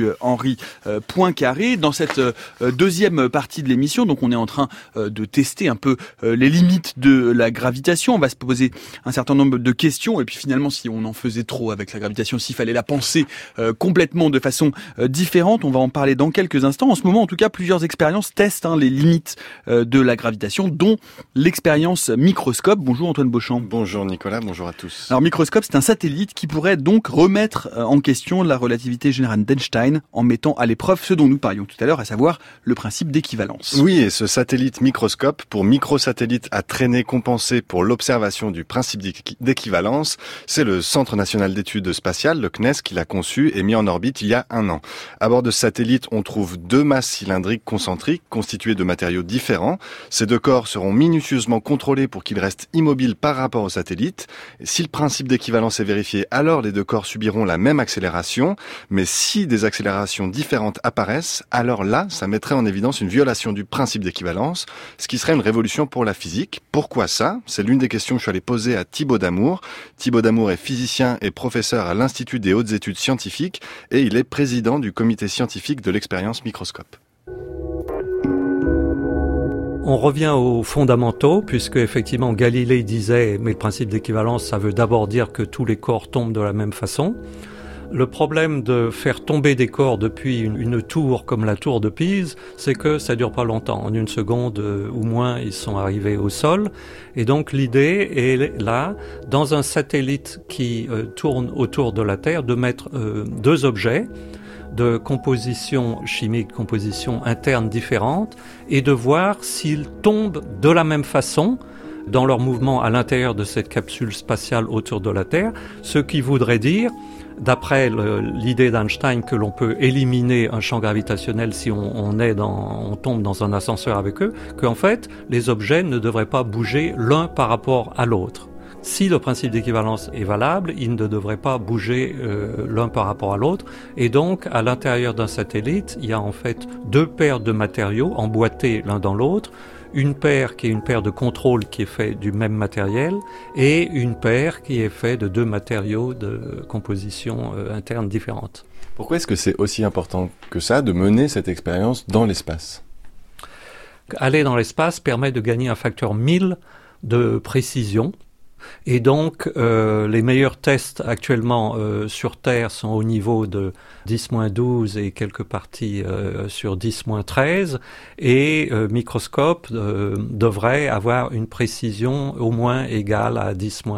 Henri Poincaré. Dans cette deuxième partie de l'émission, donc on est en train de tester un peu les limites de la gravitation. On va se poser un certain nombre de questions et puis finalement, si on en faisait trop avec la gravitation, s'il fallait la penser complètement de façon différente, on va en parler dans quelques instants. En ce moment, en tout cas, plusieurs expériences testent les limites de la gravitation, dont l'expérience Microscope. Bonjour Antoine Beauchamp. Bonjour Nicolas, bonjour à tous. Alors Microscope, c'est un satellite qui pourrait donc remettre en question la relativité générale d'Einstein en mettant à l'épreuve ce dont nous parlions tout à l'heure, à savoir le principe d'équivalence. Oui, et ce satellite Microscope, pour microsatellite à traînée compensée pour l'observation du principe d'équivalence, c'est le Centre national d'études spatiales, le CNES, qui l'a conçu et mis en orbite il y a 1 an. À bord de ce satellite, on trouve 2 masses cylindriques concentriques constituées de matériaux différents. Ces 2 corps seront minutieusement contrôlés pour qu'ils restent immobiles par rapport au satellite. Et si le principe d'équivalence est vérifié, alors les 2 corps subiront la même accélération. Mais si des accélérations différentes apparaissent, alors là, ça mettrait en évidence une violation du principe d'équivalence, ce qui serait une révolution pour la physique. Pourquoi ça ? C'est l'une des questions que je suis allé poser à Thibaut Damour. Thibaut Damour est physicien et professeur à l'Institut des hautes études scientifiques et il est président du comité scientifique de l'expérience Microscope. On revient aux fondamentaux, puisque effectivement Galilée disait, mais le principe d'équivalence, ça veut d'abord dire que tous les corps tombent de la même façon. Le problème de faire tomber des corps depuis une tour comme la tour de Pise, c'est que ça dure pas longtemps. En 1 seconde ou moins, ils sont arrivés au sol. Et donc l'idée est là, dans un satellite qui tourne autour de la Terre, de mettre 2 objets de composition chimique, composition interne différente, et de voir s'ils tombent de la même façon dans leur mouvement à l'intérieur de cette capsule spatiale autour de la Terre, ce qui voudrait dire, d'après l'idée d'Einstein, que l'on peut éliminer un champ gravitationnel si on tombe dans un ascenseur avec eux, qu'en fait, les objets ne devraient pas bouger l'un par rapport à l'autre. Si le principe d'équivalence est valable, ils ne devraient pas bouger l'un par rapport à l'autre. Et donc, à l'intérieur d'un satellite, il y a en fait 2 paires de matériaux emboîtés l'un dans l'autre. Une paire qui est une paire de contrôle qui est faite du même matériel et une paire qui est faite de 2 matériaux de composition interne différente. Pourquoi est-ce que c'est aussi important que ça de mener cette expérience dans l'espace ? Aller dans l'espace permet de gagner un facteur 1000 de précision. Et donc, les meilleurs tests actuellement sur Terre sont au niveau de 10-12 et quelques parties sur 10-13. Et Microscope devrait avoir une précision au moins égale à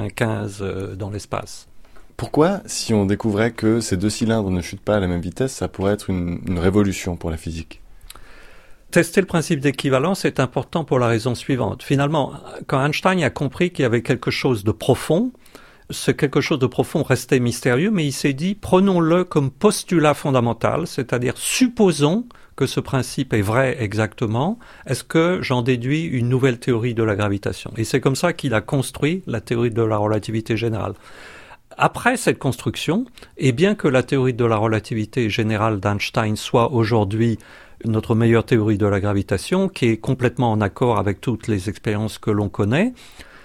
10-15 dans l'espace. Pourquoi, si on découvrait que ces 2 cylindres ne chutent pas à la même vitesse, ça pourrait être une révolution pour la physique ? Tester le principe d'équivalence est important pour la raison suivante. Finalement, quand Einstein a compris qu'il y avait quelque chose de profond, ce quelque chose de profond restait mystérieux, mais il s'est dit, prenons-le comme postulat fondamental, c'est-à-dire supposons que ce principe est vrai exactement, est-ce que j'en déduis une nouvelle théorie de la gravitation ? Et c'est comme ça qu'il a construit la théorie de la relativité générale. Après cette construction, et bien que la théorie de la relativité générale d'Einstein soit aujourd'hui notre meilleure théorie de la gravitation, qui est complètement en accord avec toutes les expériences que l'on connaît,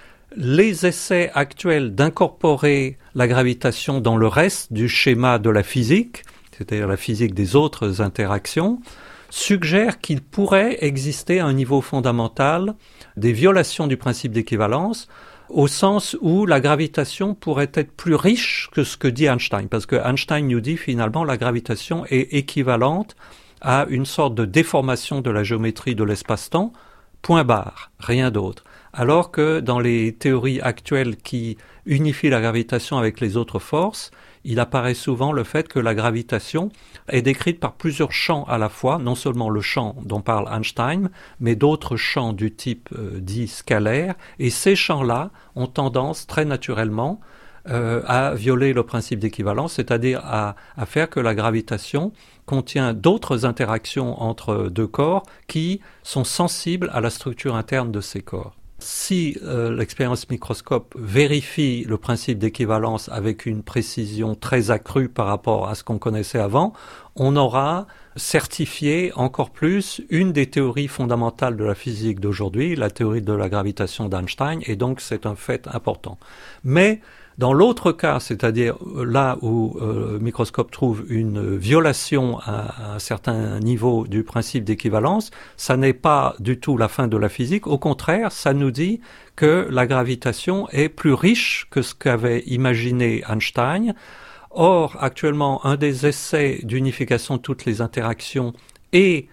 les essais actuels d'incorporer la gravitation dans le reste du schéma de la physique, c'est-à-dire la physique des autres interactions, suggèrent qu'il pourrait exister à un niveau fondamental des violations du principe d'équivalence, au sens où la gravitation pourrait être plus riche que ce que dit Einstein, parce que Einstein nous dit finalement la gravitation est équivalente à une sorte de déformation de la géométrie de l'espace-temps, point barre, rien d'autre. Alors que dans les théories actuelles qui unifient la gravitation avec les autres forces, il apparaît souvent le fait que la gravitation est décrite par plusieurs champs à la fois, non seulement le champ dont parle Einstein, mais d'autres champs du type dit scalaire, et ces champs-là ont tendance très naturellement à violer le principe d'équivalence, c'est-à-dire à faire que la gravitation contient d'autres interactions entre 2 corps qui sont sensibles à la structure interne de ces corps. Si l'expérience Microscope vérifie le principe d'équivalence avec une précision très accrue par rapport à ce qu'on connaissait avant, on aura certifié encore plus une des théories fondamentales de la physique d'aujourd'hui, la théorie de la gravitation d'Einstein, et donc c'est un fait important. Mais Dans l'autre cas, c'est-à-dire là où le microscope trouve une violation à un certain niveau du principe d'équivalence, ça n'est pas du tout la fin de la physique. Au contraire, ça nous dit que la gravitation est plus riche que ce qu'avait imaginé Einstein. Or, actuellement, un des essais d'unification de toutes les interactions et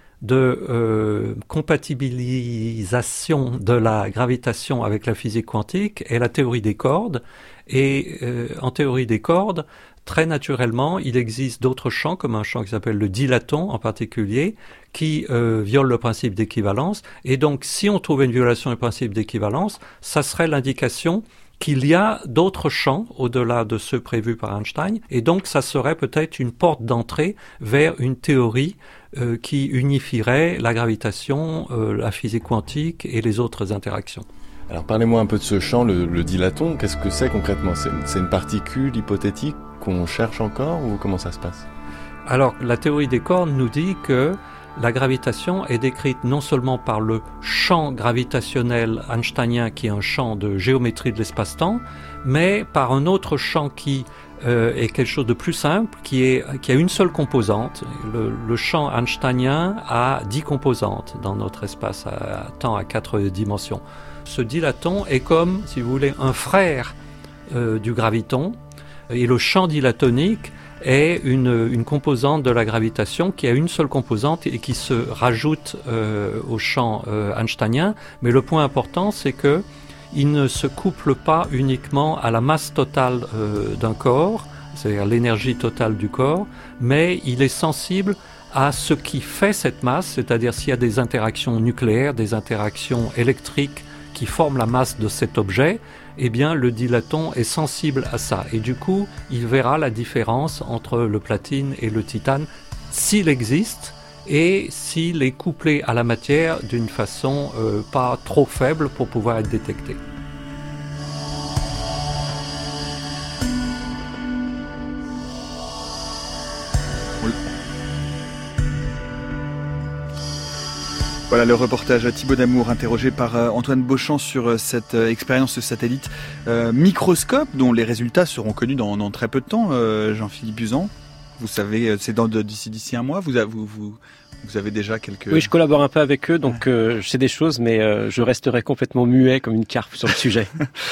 de compatibilisation de la gravitation avec la physique quantique est la théorie des cordes. Et en théorie des cordes, très naturellement, il existe d'autres champs, comme un champ qui s'appelle le dilaton en particulier, qui viole le principe d'équivalence. Et donc, si on trouve une violation du principe d'équivalence, ça serait l'indication qu'il y a d'autres champs au-delà de ceux prévus par Einstein, et donc ça serait peut-être une porte d'entrée vers une théorie qui unifierait la gravitation, la physique quantique et les autres interactions. Alors parlez-moi un peu de ce champ, le dilaton. Qu'est-ce que c'est concrètement ? C'est une particule hypothétique qu'on cherche encore ou comment ça se passe ? Alors la théorie des cordes nous dit que la gravitation est décrite non seulement par le champ gravitationnel einsteinien qui est un champ de géométrie de l'espace-temps, mais par un autre champ qui est quelque chose de plus simple, qui a une seule composante. Le champ einsteinien a 10 composantes dans notre espace à temps à 4 dimensions. Ce dilaton est comme, si vous voulez, un frère du graviton, et le champ dilatonique est une composante de la gravitation qui a une seule composante et qui se rajoute au champ einsteinien. Mais le point important, c'est que il ne se couple pas uniquement à la masse totale d'un corps, c'est-à-dire l'énergie totale du corps, mais il est sensible à ce qui fait cette masse, c'est-à-dire s'il y a des interactions nucléaires, des interactions électriques qui forment la masse de cet objet, eh bien le dilaton est sensible à ça. Et du coup, il verra la différence entre le platine et le titane, s'il existe, et s'il est couplé à la matière d'une façon pas trop faible pour pouvoir être détecté. Voilà le reportage Thibaut Damour interrogé par Antoine Beauchamp sur cette expérience satellite microscope dont les résultats seront connus dans très peu de temps. Jean-Philippe Buzan, vous savez, c'est d'ici un mois, vous avez déjà quelques... Oui, je collabore un peu avec eux, donc je sais des choses, mais je resterai complètement muet comme une carpe sur le sujet.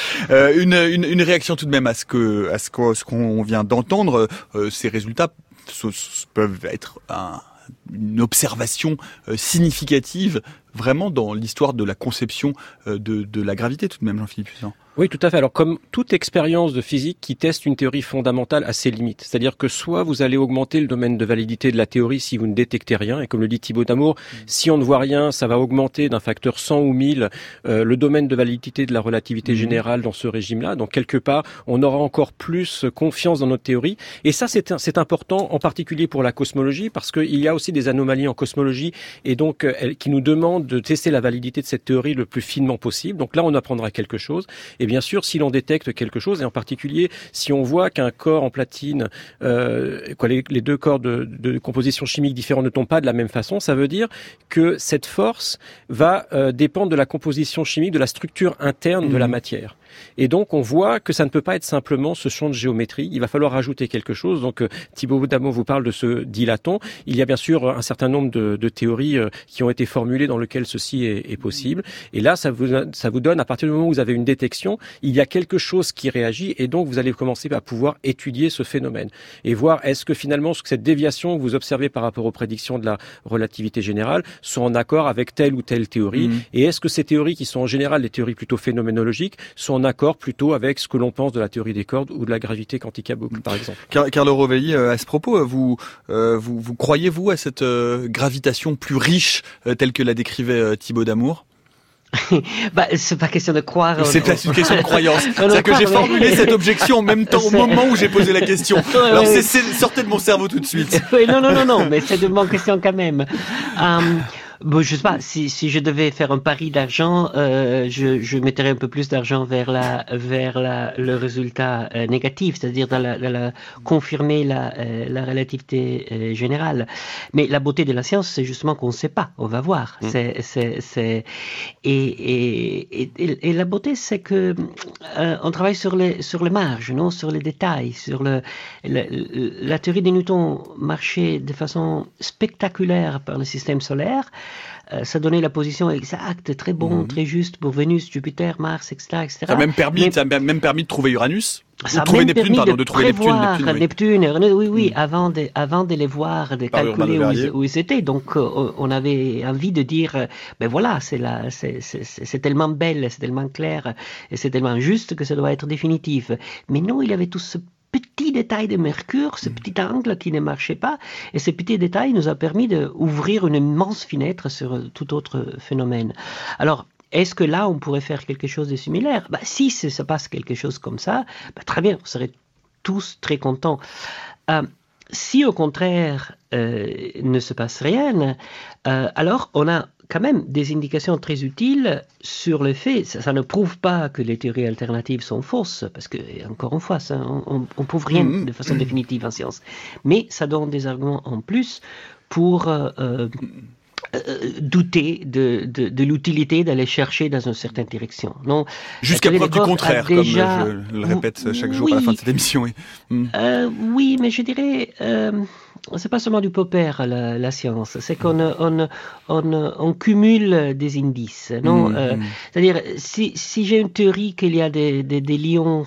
Une réaction tout de même à ce qu'on vient d'entendre. Ces résultats peuvent être une observation significative vraiment dans l'histoire de la conception de la gravité tout de même, Jean-Philippe Buzan. Oui, tout à fait. Alors, comme toute expérience de physique qui teste une théorie fondamentale à ses limites, c'est-à-dire que soit vous allez augmenter le domaine de validité de la théorie si vous ne détectez rien, et comme le dit Thibaut Damour, si on ne voit rien, ça va augmenter d'un facteur 100 ou 1000 le domaine de validité de la relativité générale dans ce régime-là. Donc, quelque part, on aura encore plus confiance dans notre théorie. Et ça, c'est important, en particulier pour la cosmologie, parce qu'il y a aussi des anomalies en cosmologie, et donc qui nous demandent de tester la validité de cette théorie le plus finement possible. Donc là, on apprendra quelque chose. Et bien sûr, si l'on détecte quelque chose, et en particulier si on voit qu'un corps en platine, les deux corps de composition chimique différents ne tombent pas de la même façon, ça veut dire que cette force va dépendre de la composition chimique, de la structure interne de la matière. Et donc, on voit que ça ne peut pas être simplement ce champ de géométrie. Il va falloir rajouter quelque chose. Donc, Thibaut Damour vous parle de ce dilaton. Il y a bien sûr un certain nombre de théories qui ont été formulées dans lesquelles ceci est possible. Et là, ça vous donne, à partir du moment où vous avez une détection, il y a quelque chose qui réagit et donc vous allez commencer à pouvoir étudier ce phénomène et voir est-ce que finalement cette déviation que vous observez par rapport aux prédictions de la relativité générale sont en accord avec telle ou telle théorie et est-ce que ces théories qui sont en général des théories plutôt phénoménologiques sont en accord plutôt avec ce que l'on pense de la théorie des cordes ou de la gravité quantique à boucle, par exemple. Carlo Rovelli, à ce propos, vous croyez-vous à cette gravitation plus riche telle que la décrivait Thibaut Damour? C'est pas question de croire. C'est pas une question de croyance. C'est que j'ai formulé cette objection en même temps au moment où j'ai posé la question. Alors sortez de mon cerveau tout de suite. Oui, non, mais c'est de bonne question quand même. Bon, je sais pas, si je devais faire un pari d'argent, je mettrais un peu plus d'argent vers le résultat négatif, c'est-à-dire confirmer la relativité générale. Mais la beauté de la science, c'est justement qu'on ne sait pas, on va voir. Et la beauté, c'est que on travaille sur les marges, non, sur les détails, sur la théorie de Newton marchait de façon spectaculaire par le système solaire. Ça donnait la position exacte, très bon, très juste pour Vénus, Jupiter, Mars, etc. Ça a même permis de trouver Uranus. Ça a trouver même Neptune, permis de trouver Neptune, avant de les voir, de calculer où ils étaient. Donc, on avait envie de dire, ben voilà, c'est tellement belle, c'est tellement clair, et c'est tellement juste que ça doit être définitif. Mais non, il y avait tout ce petit détail de Mercure, ce petit angle qui ne marchait pas, et ce petit détail nous a permis d'ouvrir une immense fenêtre sur tout autre phénomène. Alors, est-ce que là, on pourrait faire quelque chose de similaire? Si ça passe quelque chose comme ça, très bien, on serait tous très contents. Si au contraire, ne se passe rien, alors on a quand même des indications très utiles sur le fait, ça ne prouve pas que les théories alternatives sont fausses, parce que, encore une fois, on ne prouve rien de façon définitive en science, mais ça donne des arguments en plus pour douter de l'utilité d'aller chercher dans une certaine direction. Non, jusqu'à preuve du contraire, comme je le répète chaque jour à la fin de cette émission. Oui, mais je dirais... c'est pas seulement du Popper, la science, c'est qu'on cumule des indices. Non, c'est-à-dire, si j'ai une théorie qu'il y a des lions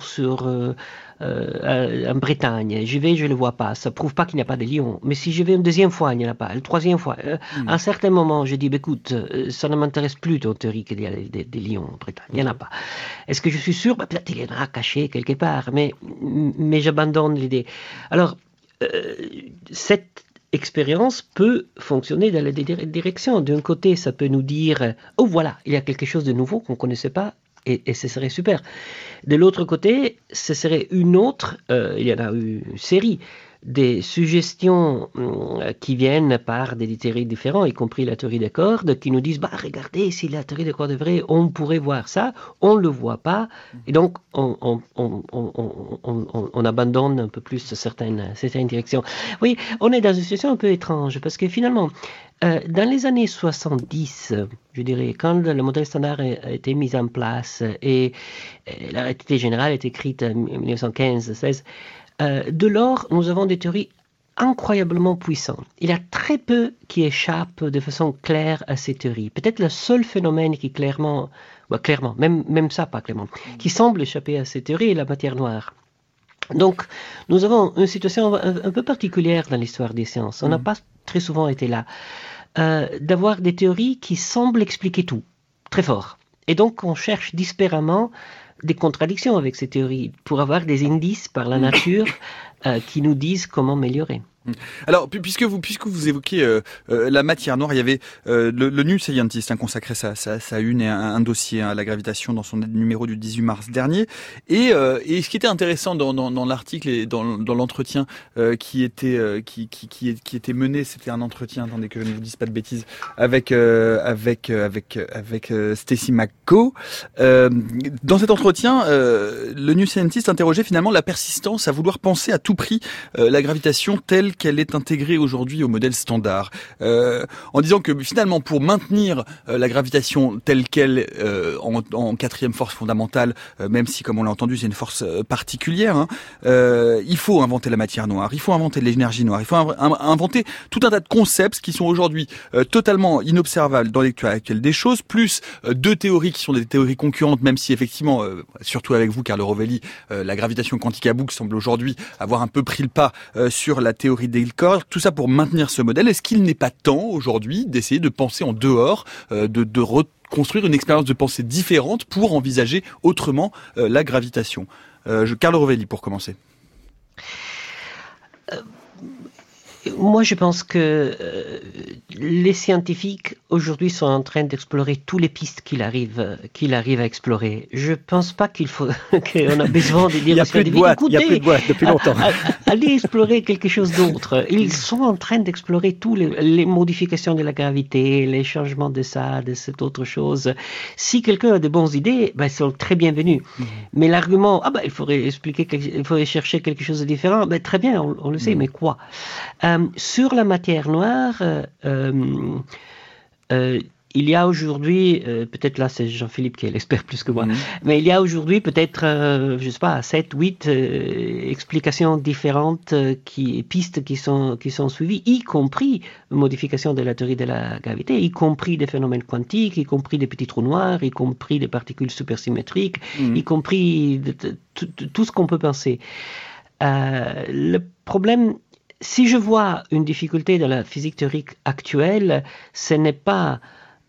en Bretagne, je le vois pas, ça prouve pas qu'il n'y a pas de lions. Mais si je vais une deuxième fois, il n'y en a pas, une troisième fois, à un certain moment, je dis, écoute, ça ne m'intéresse plus ton théorie qu'il y a des lions en Bretagne, il n'y en a pas. Est-ce que je suis sûr? Peut-être il y en a caché quelque part, mais j'abandonne l'idée. Alors, cette expérience peut fonctionner dans les directions. D'un côté, ça peut nous dire « Oh voilà, il y a quelque chose de nouveau qu'on ne connaissait pas et ce serait super ». De l'autre côté, ce serait une autre, il y en a eu une série, des suggestions qui viennent par des théories différentes, y compris la théorie des cordes, qui nous disent regardez, si la théorie des cordes est vraie, on pourrait voir ça, on ne le voit pas, et donc on abandonne un peu plus certaines directions. Oui, on est dans une situation un peu étrange, parce que finalement, dans les années 70, je dirais, quand le modèle standard a été mis en place et la relativité générale est écrite en 1915-16, de lors, nous avons des théories incroyablement puissantes. Il y a très peu qui échappent de façon claire à ces théories. Peut-être le seul phénomène qui clairement, même ça pas clairement, qui semble échapper à ces théories est la matière noire. Donc, nous avons une situation un peu particulière dans l'histoire des sciences. On n'a pas très souvent été là. D'avoir des théories qui semblent expliquer tout, très fort. Et donc, on cherche disparatement des contradictions avec ces théories pour avoir des indices par la nature qui nous disent comment améliorer. Alors, puisque vous évoquez la matière noire, il y avait le New Scientist consacré sa une et un dossier à la gravitation dans son numéro du 18 mars dernier. Et ce qui était intéressant dans l'article et dans l'entretien qui était mené, c'était un entretien, attendez que je ne vous dise pas de bêtises, avec Stacy McCaw. Dans cet entretien, le New Scientist interrogeait finalement la persistance à vouloir penser à tout prix la gravitation telle qu'elle est intégrée aujourd'hui au modèle standard, en disant que finalement pour maintenir la gravitation telle qu'elle en quatrième force fondamentale, même si comme on l'a entendu c'est une force particulière, il faut inventer la matière noire, il faut inventer l'énergie noire, il faut inventer tout un tas de concepts qui sont aujourd'hui totalement inobservables dans l'étude actuelle des choses, plus deux théories qui sont des théories concurrentes, même si effectivement, surtout avec vous Carlo Rovelli, la gravitation quantique à boucle semble aujourd'hui avoir un peu pris le pas sur la théorie des corps, tout ça pour maintenir ce modèle. Est-ce qu'il n'est pas temps aujourd'hui d'essayer de penser en dehors, de reconstruire une expérience de pensée différente pour envisager autrement la gravitation? Carlo Rovelli pour commencer. Moi, je pense que les scientifiques aujourd'hui sont en train d'explorer toutes les pistes qu'il arrive à explorer. Je pense pas qu'on a besoin de dire aux scientifiques, il y a plus de boîte depuis longtemps. Allez explorer quelque chose d'autre. Ils sont en train d'explorer toutes les modifications de la gravité, les changements de ça, de cette autre chose. Si quelqu'un a de bonnes idées, ils sont très bienvenus. Mais l'argument, il faudrait chercher quelque chose de différent, très bien, on le sait, mais quoi? Sur la matière noire, il y a aujourd'hui, peut-être là c'est Jean-Philippe qui est l'expert plus que moi, mais il y a aujourd'hui peut-être, 7, 8 explications différentes, pistes qui sont suivies, y compris modification de la théorie de la gravité, y compris des phénomènes quantiques, y compris des petits trous noirs, y compris des particules supersymétriques, y compris tout ce qu'on peut penser. Le problème, si je vois une difficulté dans la physique théorique actuelle, ce n'est pas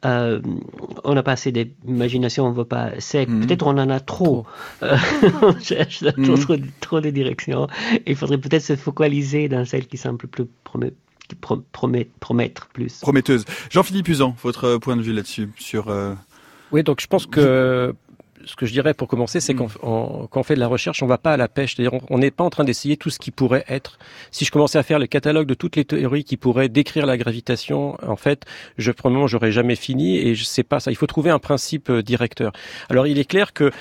on n'a pas assez d'imagination, on ne veut pas. Peut-être on en a trop. On cherche trop de directions. Il faudrait peut-être se focaliser dans celle qui semble plus promettre plus. Prometteuse. Jean-Philippe Uzan, votre point de vue là-dessus sur. Oui, donc je pense que ce que je dirais pour commencer, c'est quand on fait de la recherche, on va pas à la pêche. C'est-à-dire, on n'est pas en train d'essayer tout ce qui pourrait être. Si je commençais à faire le catalogue de toutes les théories qui pourraient décrire la gravitation, en fait, probablement, j'aurais jamais fini et je sais pas ça. Il faut trouver un principe directeur. Alors, il est clair que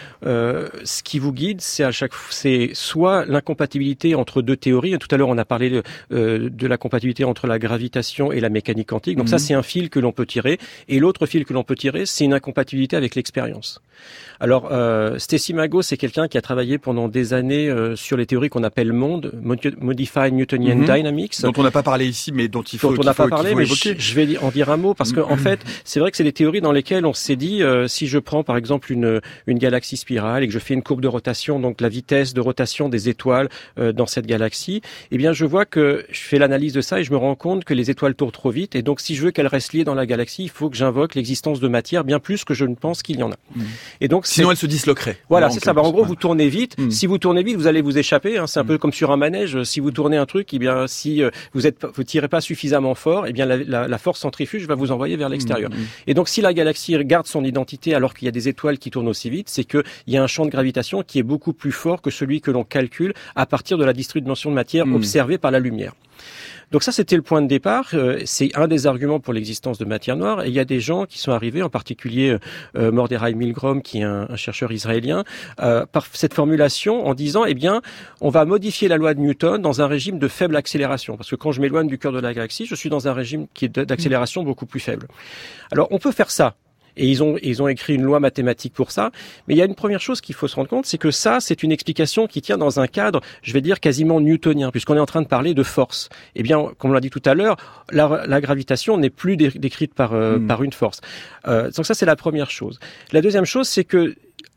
ce qui vous guide, c'est soit l'incompatibilité entre deux théories. Tout à l'heure, on a parlé de la compatibilité entre la gravitation et la mécanique quantique. Donc ça, c'est un fil que l'on peut tirer. Et l'autre fil que l'on peut tirer, c'est une incompatibilité avec l'expérience. Alors, Stacy Mago, c'est quelqu'un qui a travaillé pendant des années sur les théories qu'on appelle monde, Modified Newtonian Dynamics. Dont on n'a pas parlé ici, mais dont il faut évoquer. Je vais en dire un mot parce que en fait, c'est vrai que c'est des théories dans lesquelles on s'est dit, si je prends par exemple une galaxie spirale et que je fais une courbe de rotation, donc la vitesse de rotation des étoiles dans cette galaxie, eh bien je vois que je fais l'analyse de ça et je me rends compte que les étoiles tournent trop vite et donc si je veux qu'elles restent liées dans la galaxie, il faut que j'invoque l'existence de matière bien plus que je ne pense qu'il y en a. Et donc sinon elle se disloquerait. Voilà, c'est ça. En gros, vous tournez vite. Si vous tournez vite, vous allez vous échapper. C'est un peu comme sur un manège. Si vous tournez un truc, eh bien, si vous tirez pas suffisamment fort, eh bien, la force centrifuge va vous envoyer vers l'extérieur. Et donc, si la galaxie garde son identité alors qu'il y a des étoiles qui tournent aussi vite, c'est que il y a un champ de gravitation qui est beaucoup plus fort que celui que l'on calcule à partir de la distribution de matière observée par la lumière. Donc ça, c'était le point de départ. C'est un des arguments pour l'existence de matière noire. Et il y a des gens qui sont arrivés, en particulier Mordechai Milgrom, qui est un chercheur israélien, par cette formulation en disant, eh bien, on va modifier la loi de Newton dans un régime de faible accélération. Parce que quand je m'éloigne du cœur de la galaxie, je suis dans un régime qui est d'accélération beaucoup plus faible. Alors, on peut faire ça. Et ils ont écrit une loi mathématique pour ça. Mais il y a une première chose qu'il faut se rendre compte, c'est que ça, c'est une explication qui tient dans un cadre, je vais dire, quasiment newtonien, puisqu'on est en train de parler de force. Eh bien, comme on l'a dit tout à l'heure, la gravitation n'est plus décrite par une force. Donc ça, c'est la première chose. La deuxième chose, c'est que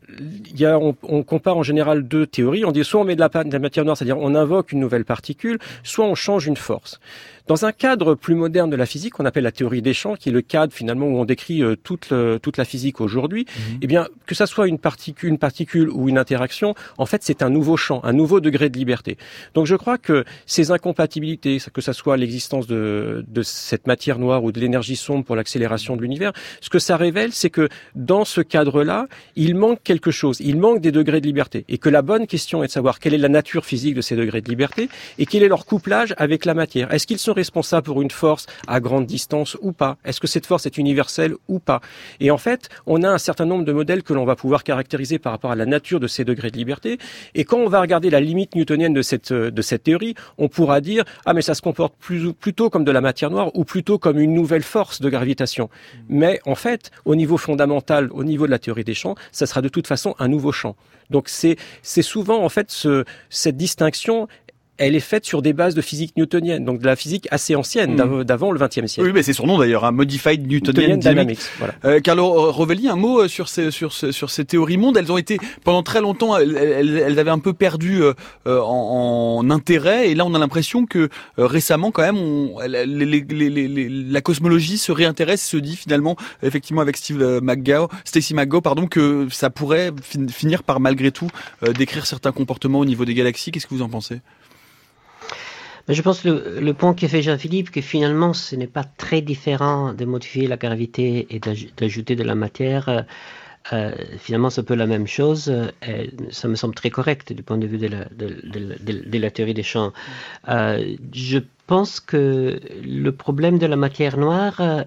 on compare en général deux théories. On dit soit on met de la matière noire, c'est-à-dire on invoque une nouvelle particule, soit on change une force. Dans un cadre plus moderne de la physique, qu'on appelle la théorie des champs, qui est le cadre finalement où on décrit toute la physique aujourd'hui, eh bien que ça soit une particule ou une interaction, en fait c'est un nouveau champ, un nouveau degré de liberté. Donc je crois que ces incompatibilités, que ça soit l'existence de cette matière noire ou de l'énergie sombre pour l'accélération de l'univers, ce que ça révèle, c'est que dans ce cadre-là, il manque quelque chose, il manque des degrés de liberté, et que la bonne question est de savoir quelle est la nature physique de ces degrés de liberté et quel est leur couplage avec la matière. Est-ce qu'ils sont responsables pour une force à grande distance ou pas? Est-ce que cette force est universelle ou pas? Et en fait, on a un certain nombre de modèles que l'on va pouvoir caractériser par rapport à la nature de ces degrés de liberté. Et quand on va regarder la limite newtonienne de cette théorie, on pourra dire mais ça se comporte plutôt comme de la matière noire ou plutôt comme une nouvelle force de gravitation. Mais en fait, au niveau fondamental, au niveau de la théorie des champs, ça sera de toute façon un nouveau champ. Donc c'est souvent en fait cette distinction. Elle est faite sur des bases de physique newtonienne, donc de la physique assez ancienne, d'avant le XXe siècle. Oui, mais c'est son nom d'ailleurs, Modified Newtonian Dynamics. Voilà. Carlo Rovelli, un mot sur ces théories mondes. Elles ont été pendant très longtemps, elles avaient un peu perdu en intérêt, et là on a l'impression que récemment quand même, la cosmologie se réintéresse, se dit finalement, effectivement avec Stacy Mago, que ça pourrait finir par malgré tout décrire certains comportements au niveau des galaxies. Qu'est-ce que vous en pensez? Je pense le point qu'a fait Jean-Philippe, que finalement ce n'est pas très différent de modifier la gravité et d'ajouter de la matière. Finalement, c'est un peu la même chose. Ça me semble très correct du point de vue de la théorie des champs. Je pense que le problème de la matière noire,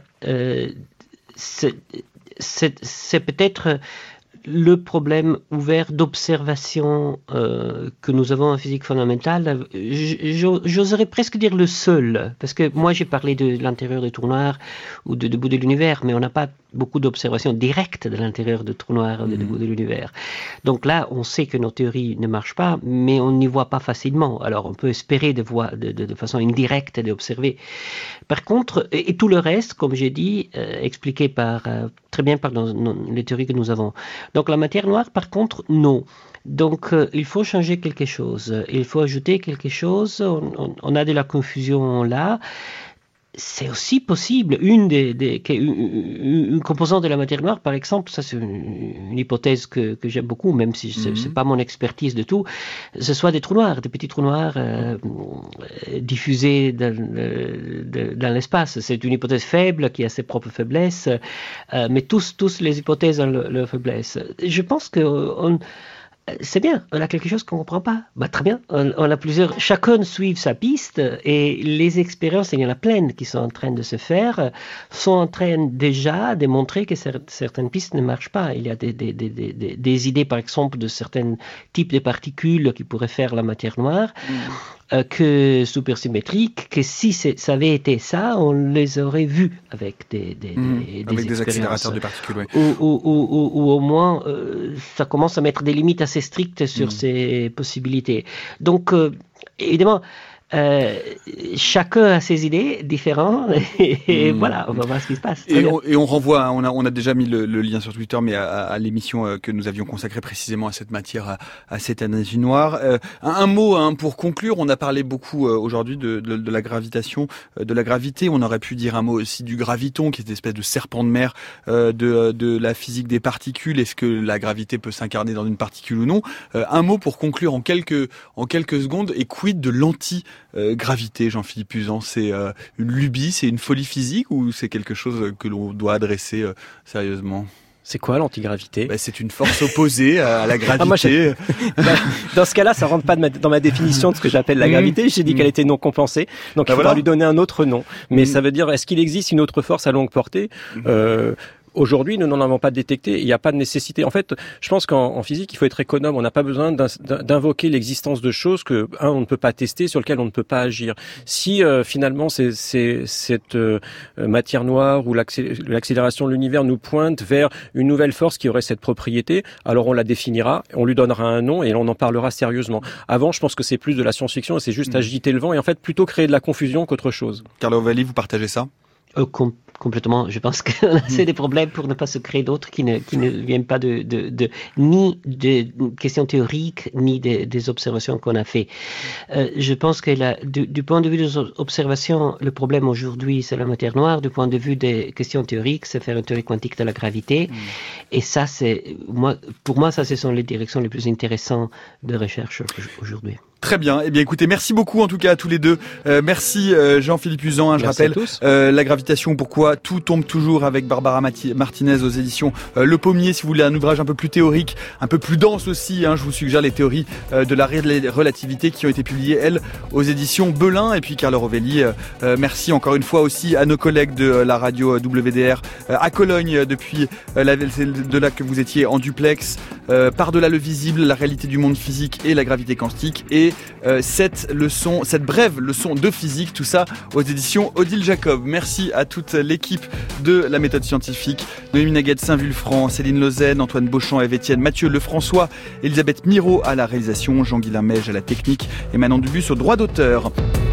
c'est peut-être le problème ouvert d'observation que nous avons en physique fondamentale. J'oserais presque dire le seul, parce que moi j'ai parlé de l'intérieur des trous noirs ou de bout de l'univers, mais on n'a pas beaucoup d'observations directes de l'intérieur des trous noirs ou de bout de l'univers. Donc là, on sait que nos théories ne marchent pas, mais on n'y voit pas facilement. Alors on peut espérer de façon indirecte d'observer. Par contre, et tout le reste, comme j'ai dit, expliqué très bien par les théories que nous avons. Donc la matière noire, par contre, non. Donc il faut changer quelque chose. Il faut ajouter quelque chose. On a de la confusion là. C'est aussi possible. Une composante de la matière noire, par exemple, ça c'est une hypothèse que j'aime beaucoup, même si c'est pas mon expertise de tout, ce soit des trous noirs, des petits trous noirs diffusés dans l'espace. C'est une hypothèse faible qui a ses propres faiblesses, mais tous les hypothèses ont leurs faiblesses. Je pense que c'est bien, on a quelque chose qu'on ne comprend pas. Très bien, on a plusieurs, chacun suit sa piste et les expériences, il y en a plein qui sont en train de se faire, sont en train déjà de montrer que certaines pistes ne marchent pas. Il y a des idées, par exemple, de certains types de particules qui pourraient faire la matière noire, que supersymétriques, que si ça avait été ça, on les aurait vus avec des accélérateurs de particules, ouais. Ou au moins, ça commence à mettre des limites assez strictes sur ces possibilités. Donc, évidemment, chacun a ses idées différentes et voilà, on va voir ce qui se passe. Et on renvoie, on a déjà mis le lien sur Twitter, mais à l'émission que nous avions consacrée précisément à cette matière, à cette énergie noire. Un mot pour conclure, on a parlé beaucoup aujourd'hui de la gravitation, de la gravité. On aurait pu dire un mot aussi du graviton, qui est une espèce de serpent de mer de la physique des particules. Est-ce que la gravité peut s'incarner dans une particule ou non? Un mot pour conclure en quelques secondes. Et quid de gravité, Jean-Philippe Uzan, c'est une lubie, c'est une folie physique ou c'est quelque chose que l'on doit adresser sérieusement? C'est quoi l'antigravité? C'est une force opposée à la gravité. Dans ce cas-là, ça rentre pas dans ma définition de ce que j'appelle la gravité. J'ai dit qu'elle était non compensée, donc il faudra lui donner un autre nom. Mais ça veut dire, est-ce qu'il existe une autre force à longue portée? Aujourd'hui, nous n'en avons pas détecté. Il n'y a pas de nécessité. En fait, je pense qu'en physique, il faut être économe. On n'a pas besoin d'invoquer l'existence de choses que, on ne peut pas tester, sur lesquelles on ne peut pas agir. Si finalement cette matière noire ou l'accélération de l'univers nous pointe vers une nouvelle force qui aurait cette propriété, alors on la définira, on lui donnera un nom et on en parlera sérieusement. Avant, je pense que c'est plus de la science-fiction et c'est juste agiter le vent et en fait plutôt créer de la confusion qu'autre chose. Carlo Rovelli, vous partagez ça? Complètement. Je pense qu'on a assez de problèmes pour ne pas se créer d'autres qui ne viennent pas ni de questions théoriques, ni des observations qu'on a fait. Je pense que du point de vue des observations, le problème aujourd'hui, c'est la matière noire. Du point de vue des questions théoriques, c'est faire une théorie quantique de la gravité. Et ça, pour moi, ça, ce sont les directions les plus intéressantes de recherche aujourd'hui. Très bien. Eh bien, écoutez, merci beaucoup en tout cas à tous les deux. Merci Jean-Philippe Uzan. Je rappelle la gravitation, pourquoi tout tombe toujours, avec Barbara Martinez aux éditions Le Pommier. Si vous voulez un ouvrage un peu plus théorique, un peu plus dense aussi, je vous suggère les théories de la relativité qui ont été publiées, elles, aux éditions Belin. Et puis Carlo Rovelli, merci encore une fois aussi à nos collègues de la radio WDR à Cologne, depuis de là que vous étiez en duplex, par-delà le visible, la réalité du monde physique et la gravité quantique. Et cette brève leçon de physique, tout ça aux éditions Odile Jacob. Merci à toute l'équipe de la méthode scientifique, Noémie Naguette, Saint-Vulfranc, Céline Lausanne, Antoine Beauchamp, Eve Etienne, Mathieu Lefrançois, Elisabeth Miro à la réalisation, Jean-Guilain Meige à la technique et Manon Dubus au droit d'auteur.